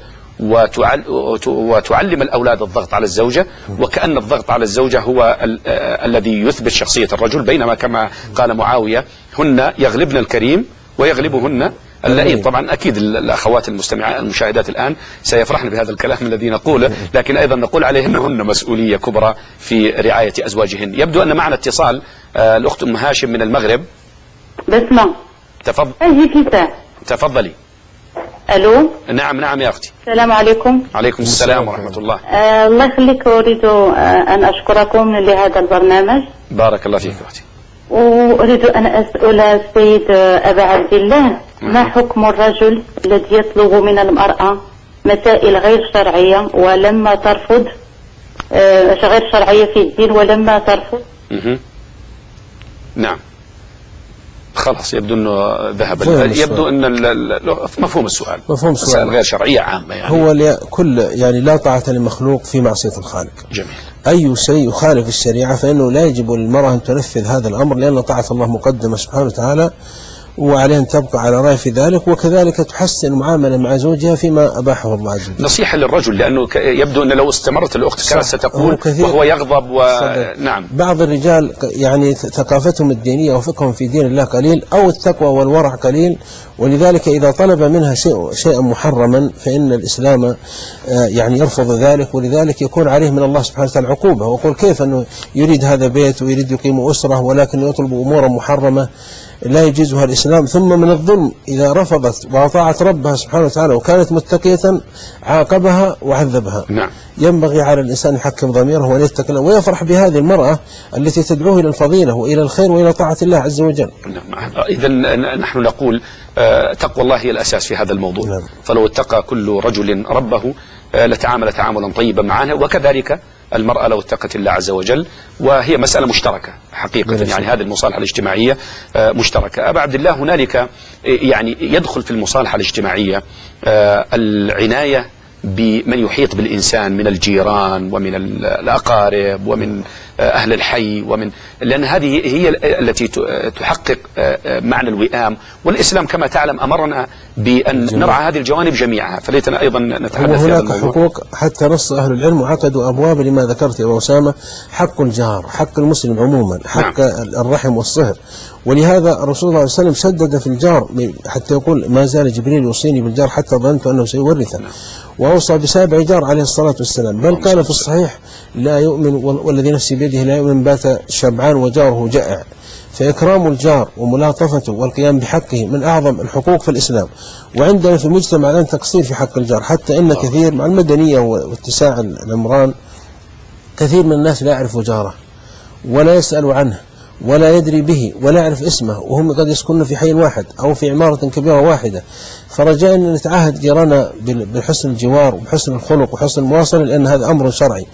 وتعلم الأولاد الضغط على الزوجة، وكأن الضغط على الزوجة هو الذي يثبت شخصية الرجل، بينما كما قال معاوية هن يغلبن الكريم ويغلبهن اللئيم. طبعا أكيد الأخوات المشاهدات الآن سيفرحن بهذا الكلام الذي نقوله، لكن أيضا نقول عليهن هن مسؤولية كبرى في رعاية أزواجهن. يبدو أن معنا اتصال الأخت أم هاشم من المغرب. بسمة تفضلي. ألو. نعم يا أختي. السلام عليكم. عليكم السلام ورحمة الله. الله يخليك، أريد أن أشكركم لهذا البرنامج. بارك الله فيك أختي. وأريد أن أسأل السيد أبا عبد الله، ما حكم الرجل الذي يطلب من المرأة مسائل غير شرعية ولما ترفض، غير شرعية في الدين ولما ترفض؟ نعم خلاص، يبدو أنه ذهب. يبدو أن مفهوم السؤال مسائل غير شرعية عامة، يعني هو كل يعني لا طاعة لمخلوق في معصية الخالق. جميل. أي شيء يخالف الشريعة فإنه لا يجب للمرأة أن تنفذ هذا الأمر، لأن طاعة الله مقدمة سبحانه وتعالى، وعليها أن تبقى على رأي في ذلك، وكذلك تحسن المعاملة مع زوجها فيما أباحه الله عز وجل. نصيحة للرجل، لأنه يبدو أن لو استمرت الأخت كانت ستقول وهو يغضب نعم. بعض الرجال يعني ثقافتهم الدينية وفقهم في دين الله قليل، أو التقوى والورع قليل، ولذلك إذا طلب منها شيئا محرما فإن الإسلام يعني يرفض ذلك، ولذلك يكون عليه من الله سبحانه وتعالى عقوبة. ويقول كيف أنه يريد هذا بيت ويريد يقيم أسرة ولكن يطلب أمورا محرمة، لا يجيزها الإسلام. ثم من الظلم إذا رفضت وأطاعت ربها سبحانه وتعالى وكانت متقية عاقبها وعذبها. نعم. ينبغي على الإنسان يحكم ضميره وليتقي الله ويفرح بهذه المرأة التي تدعوه إلى الفضيلة وإلى الخير وإلى طاعة الله عز وجل. نعم. إذا نحن نقول تقوى الله هي الأساس في هذا الموضوع. نعم. فلو اتقى كل رجل ربه لتعامل تعاملا طيبا معنا، وكذلك المرأة لو اتقت الله عز وجل، وهي مسألة مشتركة حقيقة. يعني هذه المصالحة الاجتماعية مشتركة. أبا عبد الله، هنالك يعني يدخل في المصالحة الاجتماعية العناية بمن يحيط بالإنسان من الجيران ومن الأقارب ومن أهل الحي، لأن هذه هي التي تحقق معنى الوئام، والإسلام كما تعلم أمرنا بأن نرعى هذه الجوانب جميعها، فليتنا أيضا نتحدث في هذا الموضوع. وهناك حقوق حتى نص أهل العلم وعقدوا أبواب لما ذكرت يا أسامة: حق الجار، حق المسلم عموما، حق الرحم والصهر. ولهذا الرسول صلى الله عليه وسلم شدد في الجار حتى يقول: ما زال جبريل يوصيني بالجار حتى ظننت أنه سيورثه. وأوصى بسابع جار عليه الصلاة والسلام، بل قال في الصحيح: لا يؤمن والذي نفسي بيده لا يؤمن بات شبعان وجاره جائع. فإكرام الجار وملاطفته والقيام بحقه من أعظم الحقوق في الإسلام. وعندنا في المجتمع الآن تقصير في حق الجار، حتى إن كثير مع المدنية واتساع العمران كثير من الناس لا يعرف جاره ولا يسأل عنه ولا يدري به ولا يعرف اسمه، وهم قد يسكنون في حي واحد أو في عمارة كبيرة واحدة. فرجاء أن نتعهد جيراننا بحسن الجوار وبحسن الخلق وحسن المواصلة، لأن هذا أمر شرعي.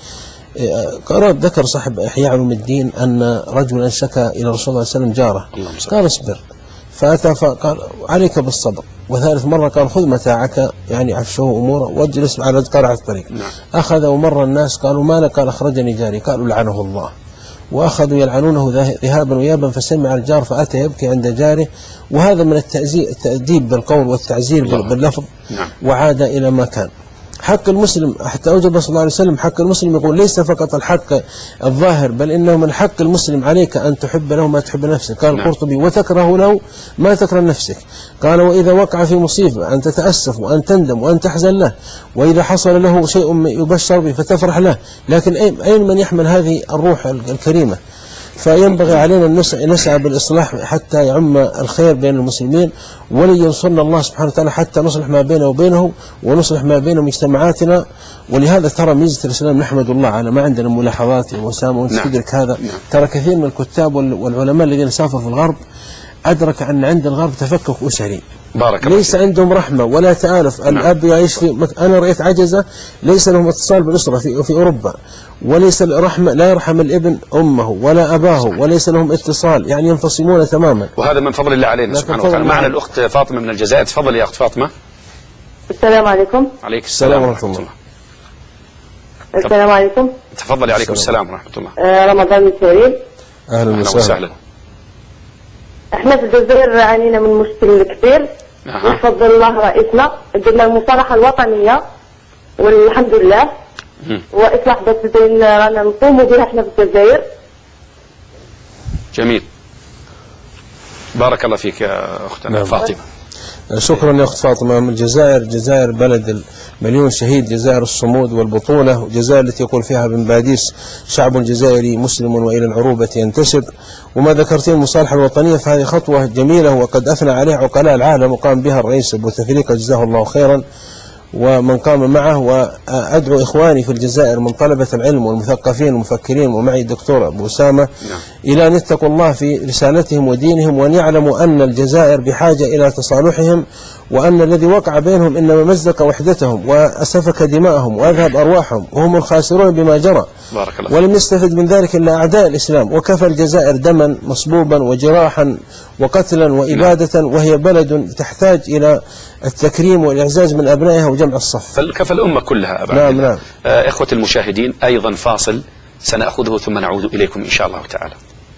ذكر صاحب إحياء علوم الدين أن رجلا شكى إلى رسول الله صلى الله عليه وسلم جاره، قال: اصبر. فأتى فقال: عليك بالصبر. وثالث مرة قال: خذ متاعك، يعني عفشه أموره، واجلس على قرعة الطريق. أخذ ومر الناس، قالوا: ما لك؟ قال: أخرجني جاري. قالوا: لعنه الله. وأخذوا يلعنونه ذهابا وإيابا، فسمع الجار فأتى يبكي عند جاره. وهذا من التأديب بالقول والتعزير باللفظ. وعاد إلى ما كان. حق المسلم حتى أوجب صلى الله عليه وسلم حق المسلم، يقول: ليس فقط الحق الظاهر، بل إنه من حق المسلم عليك أن تحب له ما تحب نفسك. قال القرطبي: وتكره له ما تكره نفسك. قال: وإذا وقع في مصيبة أن تتأسف وأن تندم وأن تحزن له، وإذا حصل له شيء يبشر به فتفرح له. لكن أين من يحمل هذه الروح الكريمة؟ فينبغي علينا أن نسعى بالإصلاح حتى يعم الخير بين المسلمين، ولينصرنا الله سبحانه وتعالى حتى نصلح ما بينه وبينه ونصلح ما بين مجتمعاتنا. ولهذا ترى ميزة الإسلام، نحمد الله على ما عندنا ملاحظات وسام وانت تدرك هذا. ترى كثير من الكتاب والعلماء الذين سافروا في الغرب أدرك أن عند الغرب تفكك أسري، ليس عندهم رحمة ولا تآلف. الأب يعيش أنا رأيت عجزة ليس لهم اتصال بالأسرة في أوروبا، وليس الرحمة، لا يرحم الابن أمه ولا أباه، وليس لهم اتصال، يعني ينفصمون تماما. وهذا من فضل الله علينا سبحانه وتعالى. معنا الأخت فاطمة من الجزائر. تفضل يا أخت فاطمة. السلام عليكم. عليك السلام ورحمة الله. السلام عليكم. تفضلي. عليكم السلام ورحمة الله. رمضان كريم. أهلا وسهلا. احنا في الجزائر عانينا من مشكل كبير، بفضل الله رئيسنا درنا المصالحة الوطنية والحمد لله، وإصلاح ذات الدين رانا نقوموا به احنا في الجزائر. جميل، بارك الله فيك يا أختنا فاطمة. شكرا يا أخت فاطمة. من الجزائر بلد مليون شهيد، جزائر الصمود والبطولة، جزائر التي يقول فيها بن باديس: شعب جزائري مسلم وإلى العروبة ينتسب. وما ذكرتين المصالحة الوطنية فهذه خطوة جميلة، وقد أثنى عليها عقلاء العالم، وقام بها الرئيس بوتفليقة جزاه الله خيرا ومن قام معه. وأدعو إخواني في الجزائر من طلبة العلم والمثقفين والمفكرين، ومعي الدكتور أبو أسامة، إلى أن يتقوا الله في رسالتهم ودينهم، وأن يعلموا أن الجزائر بحاجة إلى تصالحهم، وأن الذي وقع بينهم إنما مزق وحدتهم وأسفك دماءهم وأذهب أرواحهم، وهم الخاسرون بما جرى. ولم يستفد من ذلك إلا أعداء الإسلام. وكفى الجزائر دما مصبوبا وجراحا وقتلا وإبادة، وهي بلد تحتاج إلى التكريم والإعزاز من أبنائها وجمع الصف. كفى الأمة كلها أبدا. نعم. إخوة المشاهدين، أيضا فاصل سنأخذه ثم نعود إليكم إن شاء الله تعالى.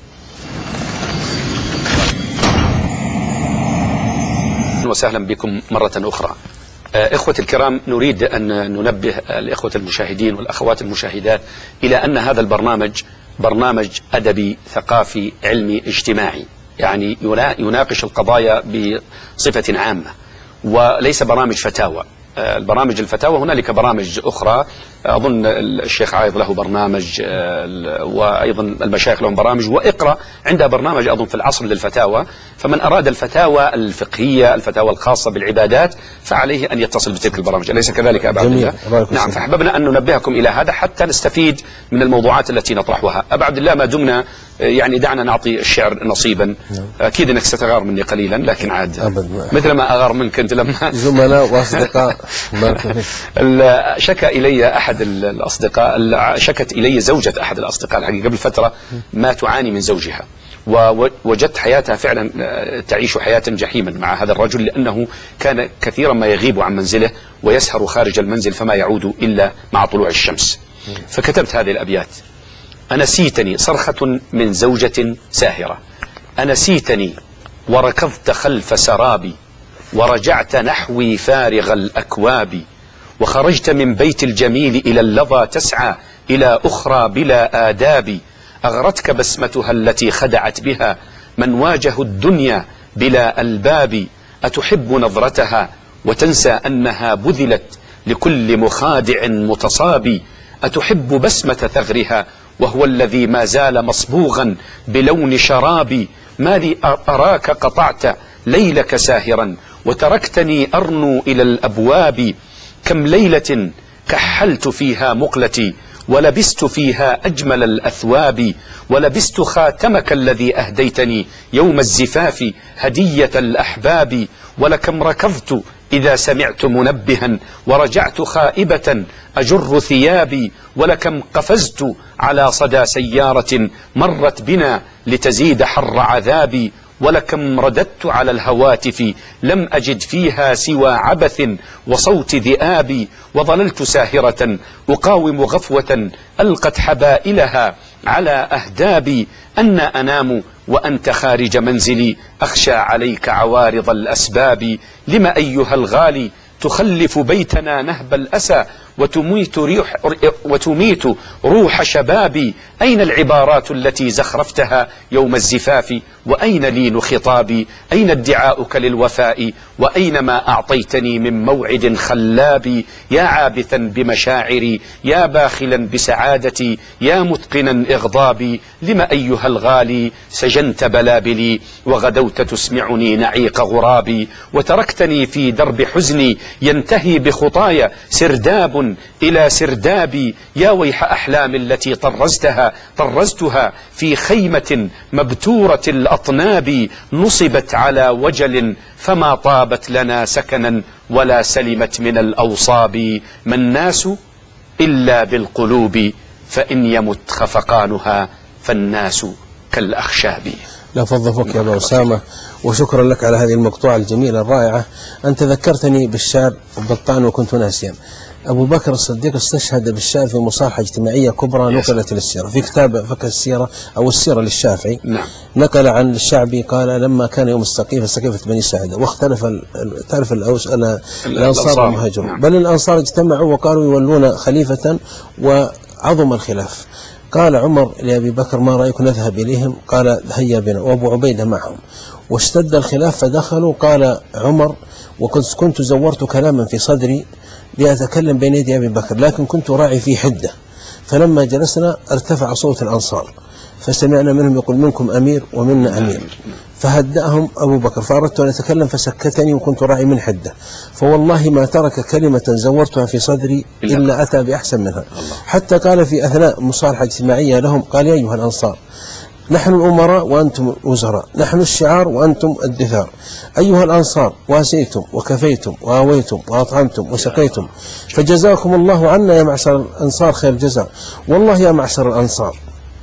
وسهلا بكم مرة أخرى. إخوة الكرام، نريد أن ننبه الإخوة المشاهدين والأخوات المشاهدات إلى أن هذا البرنامج برنامج أدبي ثقافي علمي اجتماعي، يعني يناقش القضايا بصفة عامة، وليس برامج فتاوى. البرامج الفتاوى هنالك برامج أخرى، أظن الشيخ عايض له برنامج، وأيضا المشايخ لهم برامج، وإقرأ عندها برنامج أظن في العصر للفتاوى. فمن أراد الفتاوى الفقهية، الفتاوى الخاصة بالعبادات، فعليه أن يتصل بتلك البرامج، أليس كذلك أبا عبد الله؟ نعم. فحببنا أن ننبهكم إلى هذا حتى نستفيد من الموضوعات التي نطرحها. أبا عبد الله، ما دمنا يعني دعنا نعطي الشعر نصيبا. أكيد أنك ستغار مني قليلا، لكن عاد مثل ما أغار منك أنت لما زملاء وأصدقاء. شكى إلي أحد الأصدقاء، شكت إلي زوجة أحد الأصدقاء الحقيقة قبل فترة ما تعاني من زوجها، ووجدت حياتها فعلا تعيش حياة جحيما مع هذا الرجل، لأنه كان كثيرا ما يغيب عن منزله ويسهر خارج المنزل فما يعود إلا مع طلوع الشمس. فكتبت هذه الأبيات: أنسيتني صرخة من زوجة ساهرة، أنسيتني وركضت خلف سرابي، ورجعت نحوي فارغ الأكواب، وخرجت من بيت الجميل إلى اللظى تسعى إلى أخرى بلا آداب، أغرتك بسمتها التي خدعت بها من واجه الدنيا بلا ألباب، أتحب نظرتها وتنسى أنها بذلت لكل مخادع متصاب، أتحب بسمة ثغرها وهو الذي ما زال مصبوغا بلون شرابي، ما لي أراك قطعت ليلك ساهرا وتركتني أرنو إلى الأبواب، كم ليلة كحلت فيها مقلتي ولبست فيها أجمل الأثواب، ولبست خاتمك الذي أهديتني يوم الزفاف هدية الأحباب، ولكم ركضت إذا سمعت منبها ورجعت خائبة أجر ثيابي، ولكم قفزت على صدى سيارة مرت بنا لتزيد حر عذابي، ولكم رددت على الهواتف لم أجد فيها سوى عبث وصوت ذئاب، وظللت ساهرة أقاوم غفوة ألقت حبائلها على أهدابي، أن أنام وأنت خارج منزلي أخشى عليك عوارض الأسباب، لم أيها الغالي تخلف بيتنا نهب الأسى وتميت روح شبابي، أين العبارات التي زخرفتها يوم الزفاف، وأين لين خطابي، أين ادعاؤك للوفاء، وأين ما أعطيتني من موعد خلاب، يا عابثا بمشاعري، يا باخلا بسعادتي، يا متقنا إغضابي، لم أيها الغالي سجنت بلابلي وغدوت تسمعني نعيق غرابي، وتركتني في درب حزني ينتهي بخطايا سرداب إلى سردابي، يا ويح أحلام التي طرزتها في خيمة مبتورة الأطناب، نصبت على وجل فما طابت لنا سكنا ولا سلمت من الأوصاب، ما الناس إلا بالقلوب فإن يمت خفقانها فالناس كالأخشاب. لا فضل فيك يا أبا أسامة، وشكرا لك على هذه المقطوعة الجميلة الرائعة. أنت ذكرتني بالشعر بالطعن وكنت ناسيا. أبو بكر الصديق استشهد بالشعر في مصالحة اجتماعية كبرى نقلت للسيرة، في كتاب فقه السيرة أو السيرة للشافعي. نعم. نقل عن الشعبي قال: لما كان يوم السقيفة سقيفة بني ساعدة واختلف تعرف الأنصار والمهاجرون، بل الأنصار اجتمعوا وقالوا يولون خليفة وعظم الخلاف. قال عمر لأبي بكر: ما رأيك نذهب إليهم؟ قال: هيا بنا، وأبو عبيدة معهم، واشتد الخلاف فدخلوا. قال عمر: وكنت زورت كلاما في صدري لأتكلم بين يدي أبي بكر، لكن كنت راعي في حدة، فلما جلسنا ارتفع صوت الأنصار فسمعنا منهم يقول: منكم أمير ومنا أمير، فهدأهم أبو بكر، فأردت أن أتكلم فسكتني وكنت راعي من حدة، فوالله ما ترك كلمة زورتها في صدري إلا أتى بأحسن منها. حتى قال في أثناء مصالحة اجتماعية لهم قال: يا أيها الأنصار، نحن الأمراء وأنتم الوزراء، نحن الشعار وأنتم الدثار، أيها الأنصار واسيتم وكفيتم وآويتم وأطعمتم وسقيتم، فجزاكم الله عنا يا معشر الأنصار خير الجزاء، والله يا معشر الأنصار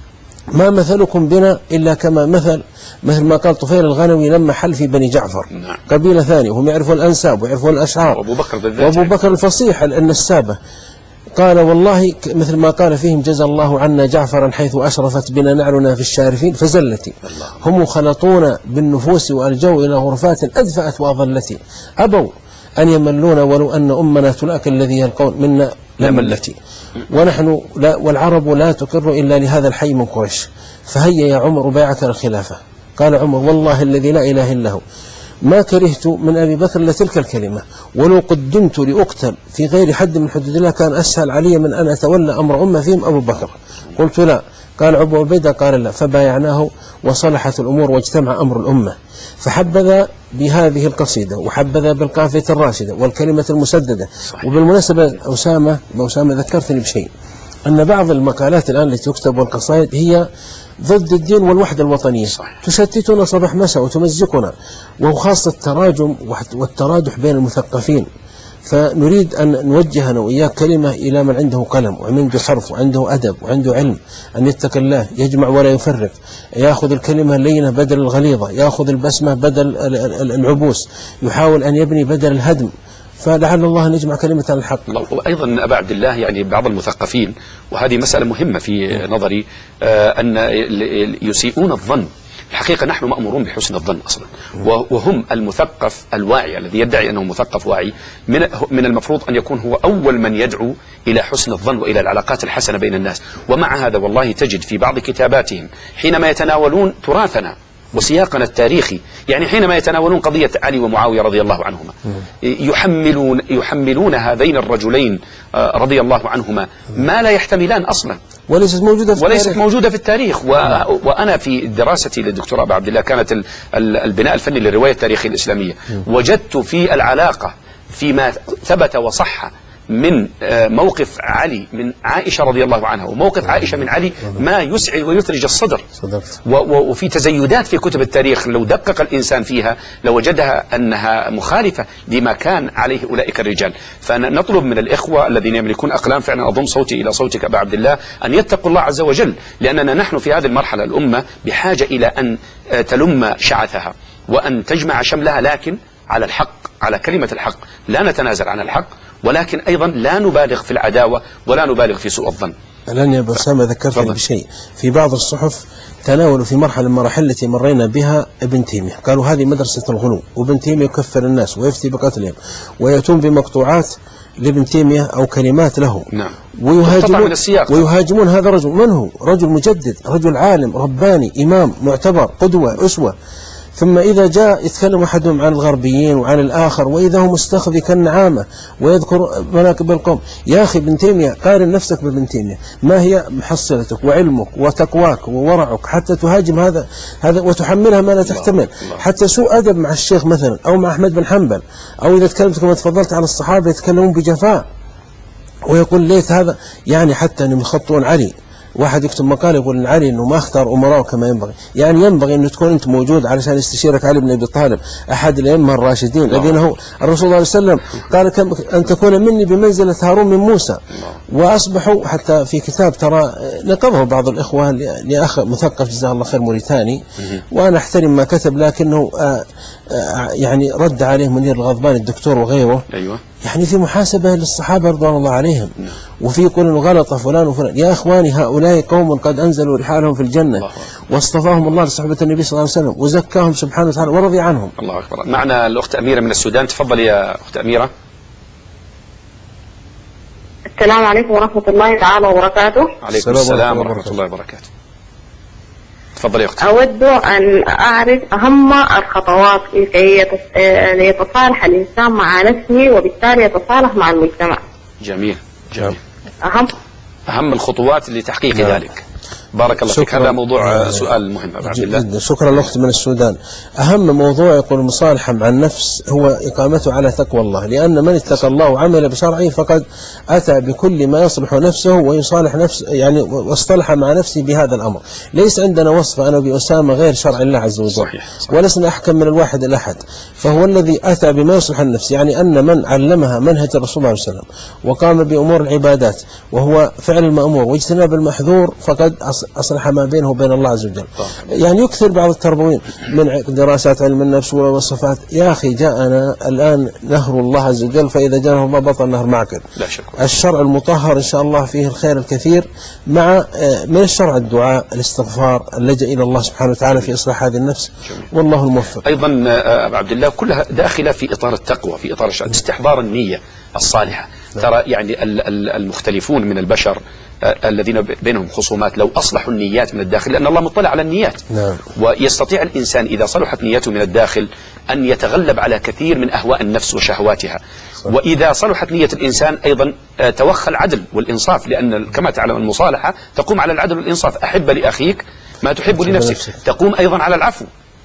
ما مثلكم بنا إلا كما مثل ما قال طفيل الغنوي لما حل في بني جعفر. نعم. قبيلة ثانية وهم يعرفون الأنساب ويعرفون الأشعار، وأبو بكر الفصيح النسابة قال: والله مثل ما قال فيهم: جزى الله عنا جعفرا حيث أشرفت بنا نعلنا في الشارفين فزلتي، هم خلطونا بالنفوس وألجوا إلى غرفات أدفأت وأظلتي، أبوا أن يملون ولو أن أمنا تلاك الذي يلقون منا لملتي، ونحن لا والعرب لا تقر إلا لهذا الحي من قريش، فهيا يا عمر بيعك الخلافة. قال عمر: والله الذي لا إله إلا هو ما كرهت من أبي بكر إلا تلك الكلمة، ولو قدمت لأقتل في غير حد من حدود الله كان أسهل علي من أن أتولى أمر أمة فيهم أبو بكر. قلت لا. قال أبو عبيدة قال لا، فبايعناه وصلحت الأمور واجتمع أمر الأمة. فحبذا بهذه القصيدة وحبذا بالقافية الراشدة والكلمة المسددة. وبالمناسبة أسامة ذكرتني بشيء، أن بعض المقالات الآن التي تكتب والقصائد هي ضد الدين والوحدة الوطنية، تشتتنا صباح مساء وتمزقنا، وخاصة التراجم والترادح بين المثقفين. فنريد أن نوجه أنا وإياك كلمة إلى من عنده قلم وعنده حرف وعنده أدب وعنده علم، أن يتقي الله، يجمع ولا يفرق، يأخذ الكلمة اللينة بدل الغليظة، يأخذ البسمة بدل العبوس، يحاول أن يبني بدل الهدم. فلعل الله أن يجمع كلمة على الحق. وأيضا أبا عبد الله يعني بعض المثقفين، وهذه مسألة مهمة في نظري، أن يسيئون الظن. الحقيقة نحن مأمورون بحسن الظن أصلا، وهم المثقف الواعي الذي يدعي أنه مثقف واعي من المفروض أن يكون هو أول من يدعو إلى حسن الظن وإلى العلاقات الحسنة بين الناس. ومع هذا والله تجد في بعض كتاباتهم حينما يتناولون تراثنا وسياقنا التاريخي، يعني حينما يتناولون قضية علي ومعاوية رضي الله عنهما، يحملون هذين الرجلين رضي الله عنهما ما لا يحتملان أصلا، وليست موجودة في التاريخ. وأنا في دراستي للدكتور أبا عبد الله كانت البناء الفني للرواية التاريخية الإسلامية، وجدت في العلاقة فيما ثبت وصح من موقف علي من عائشة رضي الله عنها وموقف عائشة من علي ما يسعد ويثلج الصدر. وفي تزيدات في كتب التاريخ لو دقق الإنسان فيها لوجدها أنها مخالفة لما كان عليه أولئك الرجال. فنطلب من الإخوة الذين يملكون أقلام، فعلا أضم صوتي إلى صوتك أبا عبد الله، أن يتقوا الله عز وجل، لأننا نحن في هذه المرحلة الأمة بحاجة إلى أن تلم شعثها وأن تجمع شملها، لكن على الحق، على كلمة الحق، لا نتنازل عن الحق، ولكن أيضا لا نبالغ في العداوة ولا نبالغ في سوء الظن. الآن يا أبو أسامة ذكرتني بشيء، في بعض الصحف تناولوا في مرحلة من المراحل التي مرينا بها ابن تيمية، قالوا هذه مدرسة الغلو، وابن تيمية يكفر الناس ويفتي بقتلهم، ويأتون بمقطوعات لابن تيمية أو كلمات له. نعم. ويهاجمون هذا الرجل. من هو؟ رجل مجدد، رجل عالم رباني، إمام معتبر، قدوة، أسوة. ثم إذا جاء يتكلم أحدهم عن الغربيين وعن الآخر، وإذا هو مستخفي كالنعامة ويذكر مناقب القوم. يا أخي ابن تيمية، قارن نفسك بابن تيمية، ما هي محصلتك وعلمك وتقواك وورعك حتى تهاجم هذا وتحملها ما لا تحتمل؟ حتى سوء أدب مع الشيخ مثلا أو مع أحمد بن حنبل، أو إذا تكلمت كما تفضلت عن الصحابة يتكلمون بجفاء، ويقول ليت هذا، يعني حتى أنهم يخطون علي. واحد يكتب مقال يقول إن علي أنه ما اختار أمراء كما ينبغي، يعني ينبغي أن تكون أنت موجود علشان يستشيرك علي بن أبي طالب أحد الأئمة الراشدين الذين هو الرسول صلى الله عليه وسلم قال أن تكون مني بمنزلة هارون من موسى. وأصبحوا حتى في كتاب ترى نقضه بعض الإخوة لأخ مثقف جزاه الله خير موريتاني، وأنا أحترم ما كتب، لكنه يعني رد عليه منير الغضباني الدكتور وغيره. أيوة. يعني في محاسبة للصحابة رضوان الله عليهم، وفي يقول إنه غلط فلان وفلان. يا إخواني، هؤلاء قوم قد أنزلوا رحالهم في الجنة، واصطفاهم الله لصحبة النبي صلى الله عليه وسلم، وزكاهم سبحانه وتعالى ورضي عنهم. الله أكبر. معنا الأخت أميرة من السودان، تفضل يا أخت أميرة. السلام عليكم ورحمة الله تعالى وبركاته. عليكم السلام ورحمة الله وبركاته. تفضل يا أختي. أود أن أعرف أهم الخطوات لكي يتصالح الإنسان مع نفسه وبالتالي يتصالح مع المجتمع. جميل. أهم الخطوات لتحقيق ذلك. بارك الله فيك. هذا موضوع سؤال مهم أبو عبد الله. شكرا لأختي من السودان. أهم موضوع يقول المصالحة مع النفس هو إقامته على تقوى الله، لأن من اتقى الله وعمل بشرعه فقد أتى بكل ما يصلح نفسه ويصالح نفسه، يعني واصطلح مع نفسه بهذا الأمر. ليس عندنا وصف أنا بأسامة غير شرع الله عز وجل. صحيح. ولسنا أحكم من الواحد الأحد، فهو الذي أتى بما يصلح النفس، يعني أن من علمها منهج الرسول صلى الله عليه وسلم وقام بأمور العبادات وهو فعل المأمور واجتناب المحذور فقد أصلح ما بينه وبين الله عز وجل. يعني يكثر بعض التربويين من دراسات علم النفس والصفات. يا أخي، جاءنا الآن نهر الله عز وجل، فإذا جاءه الله بطل نهر معقل. لا شك. الشرع المطهر إن شاء الله فيه الخير الكثير، مع من الشرع الدعاء، الاستغفار، اللجأ إلى الله سبحانه وتعالى في إصلاح هذه النفس. والله الموفق. أيضا أبو عبد الله كلها داخلة في إطار التقوى، في إطار استحضار النية الصالحة. ترى يعني المختلفون من البشر الذين بينهم خصومات لو أصلحوا النيات من الداخل، لأن الله مطلع على النيات. نعم. ويستطيع الإنسان إذا صلحت نيته من الداخل أن يتغلب على كثير من أهواء النفس وشهواتها. وإذا صلحت نية الإنسان أيضا توخى العدل والإنصاف، لأن كما تعلم المصالحة تقوم على العدل والإنصاف. أحب لأخيك ما تحب لنفسك، تقوم أيضا على العفو،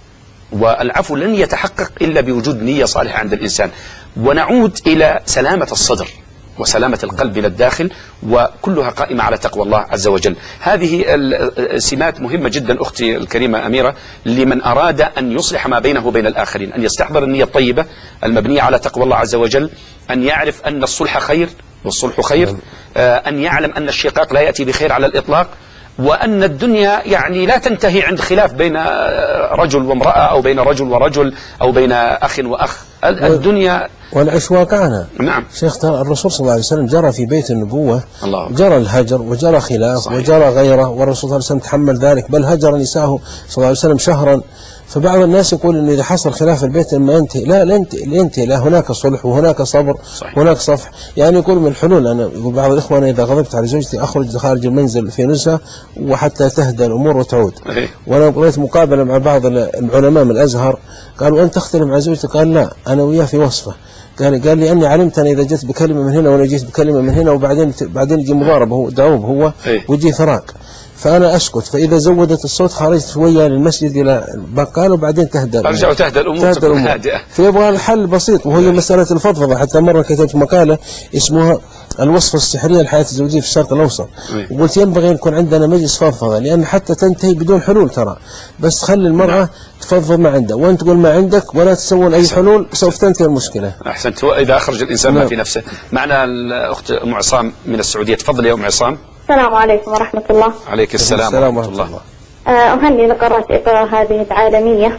والعفو لن يتحقق إلا بوجود نية صالحة عند الإنسان. ونعود إلى سلامة الصدر وسلامة القلب إلى الداخل، وكلها قائمة على تقوى الله عز وجل. هذه السمات مهمة جدا أختي الكريمة أميرة لمن أراد أن يصلح ما بينه وبين الآخرين، أن يستحضر النية الطيبة المبنية على تقوى الله عز وجل، أن يعرف أن الصلح خير والصلح خير، أن يعلم أن الشقاق لا يأتي بخير على الإطلاق، وأن الدنيا يعني لا تنتهي عند خلاف بين رجل وامرأة أو بين رجل ورجل أو بين أخ وأخ. الدنيا ونعيش واقعنا. نعم. شيخ الرسول صلى الله عليه وسلم جرى في بيت النبوة الله. جرى الهجر وجرى خلاف. صحيح. وجرى غيره، والرسول صلى الله عليه وسلم تحمل ذلك، بل هجر نساءه صلى الله عليه وسلم شهرا. فبعض الناس يقول إنه إذا حصل خلاف البيت لما ينتهي، لا ينتهي، لا هناك صلح وهناك صبر. صحيح. هناك صفح. يعني يقول من الحلول، أنا يقول بعض الإخوة أنا إذا غضبت على زوجتي أخرج خارج المنزل في نزهة وحتى تهدى الأمور وتعود. وأنا قرأت مقابلة مع بعض العلماء من الأزهر، قالوا أنت تختلف مع زوجتك؟ قال لا، أنا وياه في وصفه. قال لي أني علمت أنا إذا جيت بكلمة من هنا وأنا جيت بكلمة من هنا وبعدين يجي مضاربة، هو دعوب هو ويجي فراق، فأنا أسكت. فإذا زودت الصوت خرجت شوية للمسجد إلى البقال وبعدين تهدى الأمور تكون هادئة. فيبغى الحل بسيط، وهي مسألة الفضفضة. حتى مرة كتبت مقالة اسمها الوصفة السحرية للحياة الزوجية في الشرق الأوسط، وقلت ينبغي أن يكون عندنا مجلس فضفضة، لأن حتى تنتهي بدون حلول ترى، بس خلي المرأة تفضفض ما عندها وأنت تقول ما عندك ولا تسوون أي حلول، سوف تنتهي المشكلة. أحسنت. إذا أخرج الإنسان ما في نفسه. معنا الأخت أم عصام من السعودية، تفضل يا أم عصام. السلام عليكم ورحمة الله. عليك السلام ورحمة الله. أهني لقناة إقرأ هذه العالمية،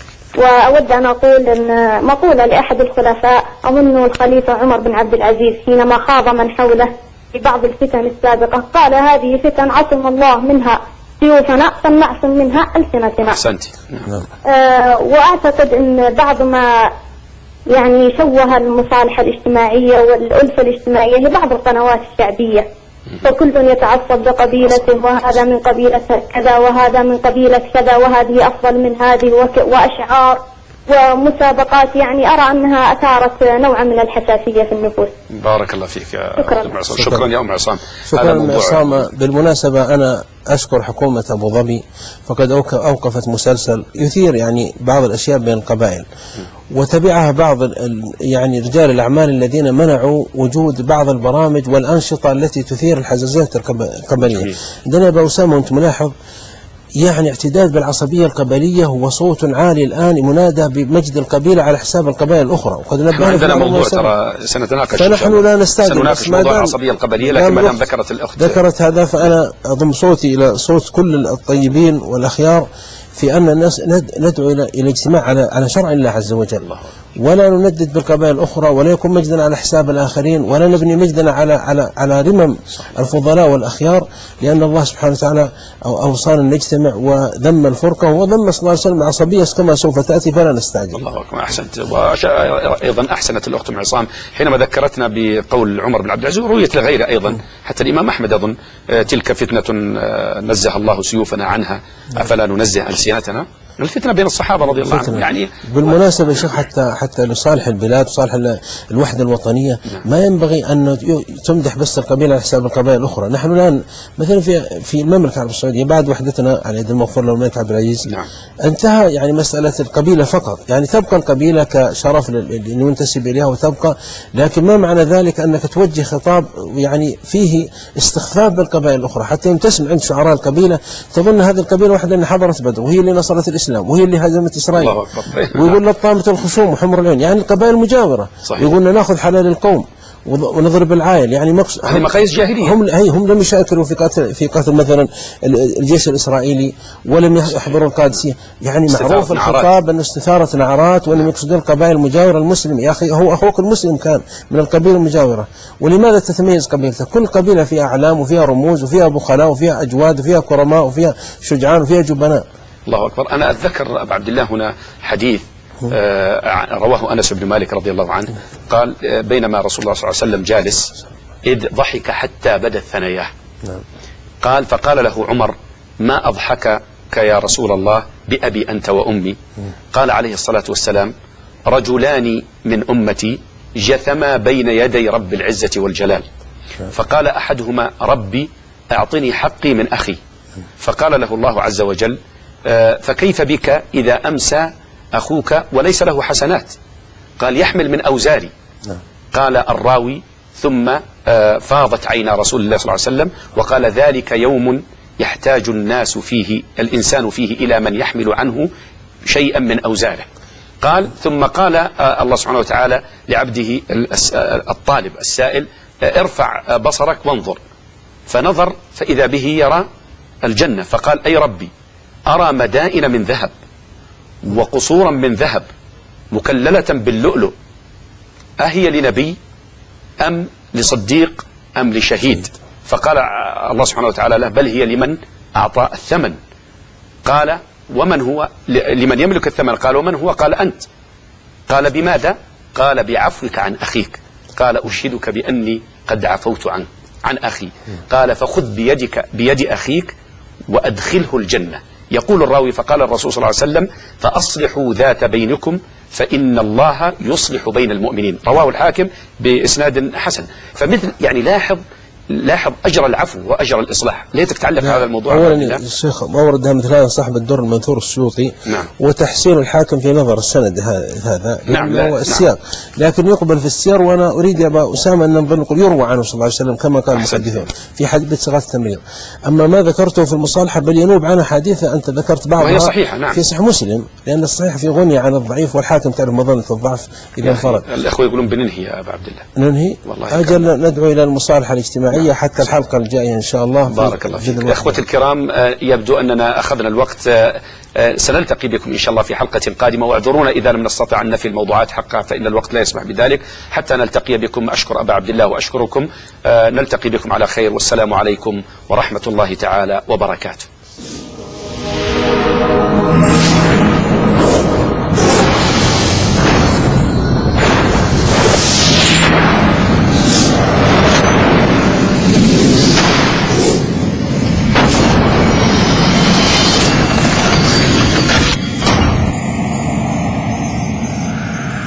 وأود أن أقول أن مقولة لأحد الخلفاء، أظن الخليفة عمر بن عبد العزيز، حينما خاض من حوله في بعض الفتن السابقة قال: هذه فتن عصم الله منها سيوفنا فلنعصم منها ألسنتنا. أحسنت. وأعتقد أن بعض ما يعني شوه المصالحة الاجتماعية والألفة الاجتماعية هي بعض القنوات الشعبية، فكل يتعصب لقبيلته، وهذا من قبيلة كذا وهذا من قبيلة كذا وهذه أفضل من هذه، وأشعار ومسابقات، يعني أرى أنها أثارت نوعا من الحساسية في النفوس. بارك الله فيك يا شكرا. شكرا يا أم عصام. شكرا أم عصام. بالمناسبة أنا أشكر حكومة أبو ظبي، فقد أوقفت مسلسل يثير يعني بعض الأشياء بين القبائل، وتبعها بعض يعني رجال الأعمال الذين منعوا وجود بعض البرامج والأنشطة التي تثير الحزازات القبلية. عندنا أبا أسامة وأنت ملاحظ يعني اعتداد بالعصبية القبلية، وصوت عالي الآن منادى بمجد القبيلة على حساب القبائل الأخرى. وقد نبهنا عندنا موضوع ترى سنتناقش، فنحن لا نستعجل، سنناقش موضوع العصبية القبلية، لكن ما دام ذكرت الأخت هذا، فأنا أضم صوتي إلى صوت كل الطيبين والأخيار في أن الناس ندعو إلى اجتماع على شرع الله عز وجل، ولا نندد بالقبائل الأخرى، ولا يكون مجدنا على حساب الآخرين، ولا نبني مجدنا على رمم الفضلاء والأخيار، لأن الله سبحانه وتعالى أوصانا نجتمع وذم الفرقة، وذم صلى الله عليه وسلم العصبية كما سوف تأتي، فلا نستعجل. الله أكبر. أحسنت. وأيضا أحسنت الأخت أم عصام حينما ذكرتنا بقول عمر بن عبد العزيز، ورؤيت لغيره أيضا، حتى الإمام أحمد أظن: تلك فتنة نزه الله سيوفنا عنها أفلا ننزه ألسنتنا. الفتنة بين الصحابة رضي الله عنهم. يعني بالمناسبة يا شيخ حتى لصالح البلاد وصالح الوحدة الوطنية، ما ينبغي أن تمدح بس القبيلة على حساب القبائل الأخرى. نحن الآن مثلا في المملكة العربية السعودية بعد وحدتنا على يد المغفور له الملك عبد العزيز، انتهى يعني مسألة القبيلة فقط، يعني تبقى القبيلة كشرف للمنتسب إليها وتبقى، لكن ما معنى ذلك أنك توجه خطاب يعني فيه استخفاف بالقبائل الأخرى، حتى يمتسم عند شعراء القبيلة تظن هذه القبيلة واحدة اللي حضرت بدر، وهي اللي نصرت الإسلام، وهي اللي هزمت إسرائيل، ويقول لطامة الخصوم وحمر العيون، يعني القبائل المجاورة. يقولنا ناخذ حلال القوم ونضرب العائل، يعني هذه مقاييس جاهلية. هم لم يشاركوا في قتل مثلا الجيش الإسرائيلي، ولم يحضروا القادسية، يعني معروف الخطاب أن استثارة نعرات، ولم يقصدوا القبائل المجاورة المسلم. يا أخي هو أخوك المسلم كان من القبيلة المجاورة، ولماذا تتميز قبيلته؟ كل قبيلة فيها أعلام وفيها رموز وفيها بخلاء وفيها أجواد وفيها كرماء وفيها شجعان وفيها جبناء. الله أكبر. أنا أتذكر أبا عبد الله هنا حديث رواه أنس بن مالك رضي الله عنه، قال: بينما رسول الله صلى الله عليه وسلم جالس إذ ضحك حتى بدت ثناياه، قال فقال له عمر ما أضحكك يا رسول الله بأبي أنت وأمي؟ قال عليه الصلاة والسلام رجلان من أمتي جثما بين يدي رب العزة والجلال، فقال أحدهما ربي أعطني حقي من أخي، فقال له الله عز وجل فكيف بك إذا أمسى أخوك وليس له حسنات؟ قال يحمل من أوزاري. قال الراوي ثم فاضت عينا رسول الله صلى الله عليه وسلم وقال ذلك يوم يحتاج الناس فيه الإنسان فيه إلى من يحمل عنه شيئا من أوزاره. قال ثم قال الله سبحانه وتعالى لعبده الطالب السائل ارفع بصرك وانظر، فنظر فإذا به يرى الجنة، فقال أي ربي أرى مدائن من ذهب وقصورا من ذهب مكللة باللؤلؤ، أهي لنبي أم لصديق أم لشهيد؟ فقال الله سبحانه وتعالى له بل هي لمن أعطى الثمن. قال ومن هو لمن يملك الثمن؟ قال ومن هو؟ قال أنت. قال بماذا؟ قال بعفوك عن أخيك. قال أشهدك بأني قد عفوت عن أخي. قال فخذ بيد أخيك وأدخله الجنة. يقول الراوي فقال الرسول صلى الله عليه وسلم فأصلحوا ذات بينكم فإن الله يصلح بين المؤمنين. رواه الحاكم بإسناد حسن. فمثل يعني لاحظ أجر العفو وأجر الإصلاح. ليتك تعلق على هذا الموضوع. أولا الشيخ موردها مثل هذا صاحب الدر المنثور السيوطي. نعم. وتحسين الحاكم في نظر السند هذا نعم هو السياق. لكن يقبل في السير، وأنا أريد يا أبا أسامة أن نقول يروى عنه صلى الله عليه وسلم كما قال المحدثون في حديث صيغة التمريض. أما ما ذكرته في المصالحة بل ينوب عنها حديثة أنت ذكرت بعضها وهي صحيحة. نعم. في صحيح مسلم، لأن الصحيح في غنية عن الضعيف، والحاكم تعرف مظنة الضعف إذا انفرد. الأخوة يقولون بننهي يا أبا عبد الله. ننهي. أجل ندعو إلى المصالحة الاجتماعية حتى الحلقة الجاية إن شاء الله. بارك الله فيك. إخوة الكرام يبدو أننا أخذنا الوقت، سنلتقي بكم إن شاء الله في حلقة قادمة، واعذرونا إذا لم نستطع أن نفي الموضوعات حقها فإن الوقت لا يسمح بذلك. حتى نلتقي بكم أشكر أبا عبد الله وأشكركم، نلتقي بكم على خير، والسلام عليكم ورحمة الله تعالى وبركاته.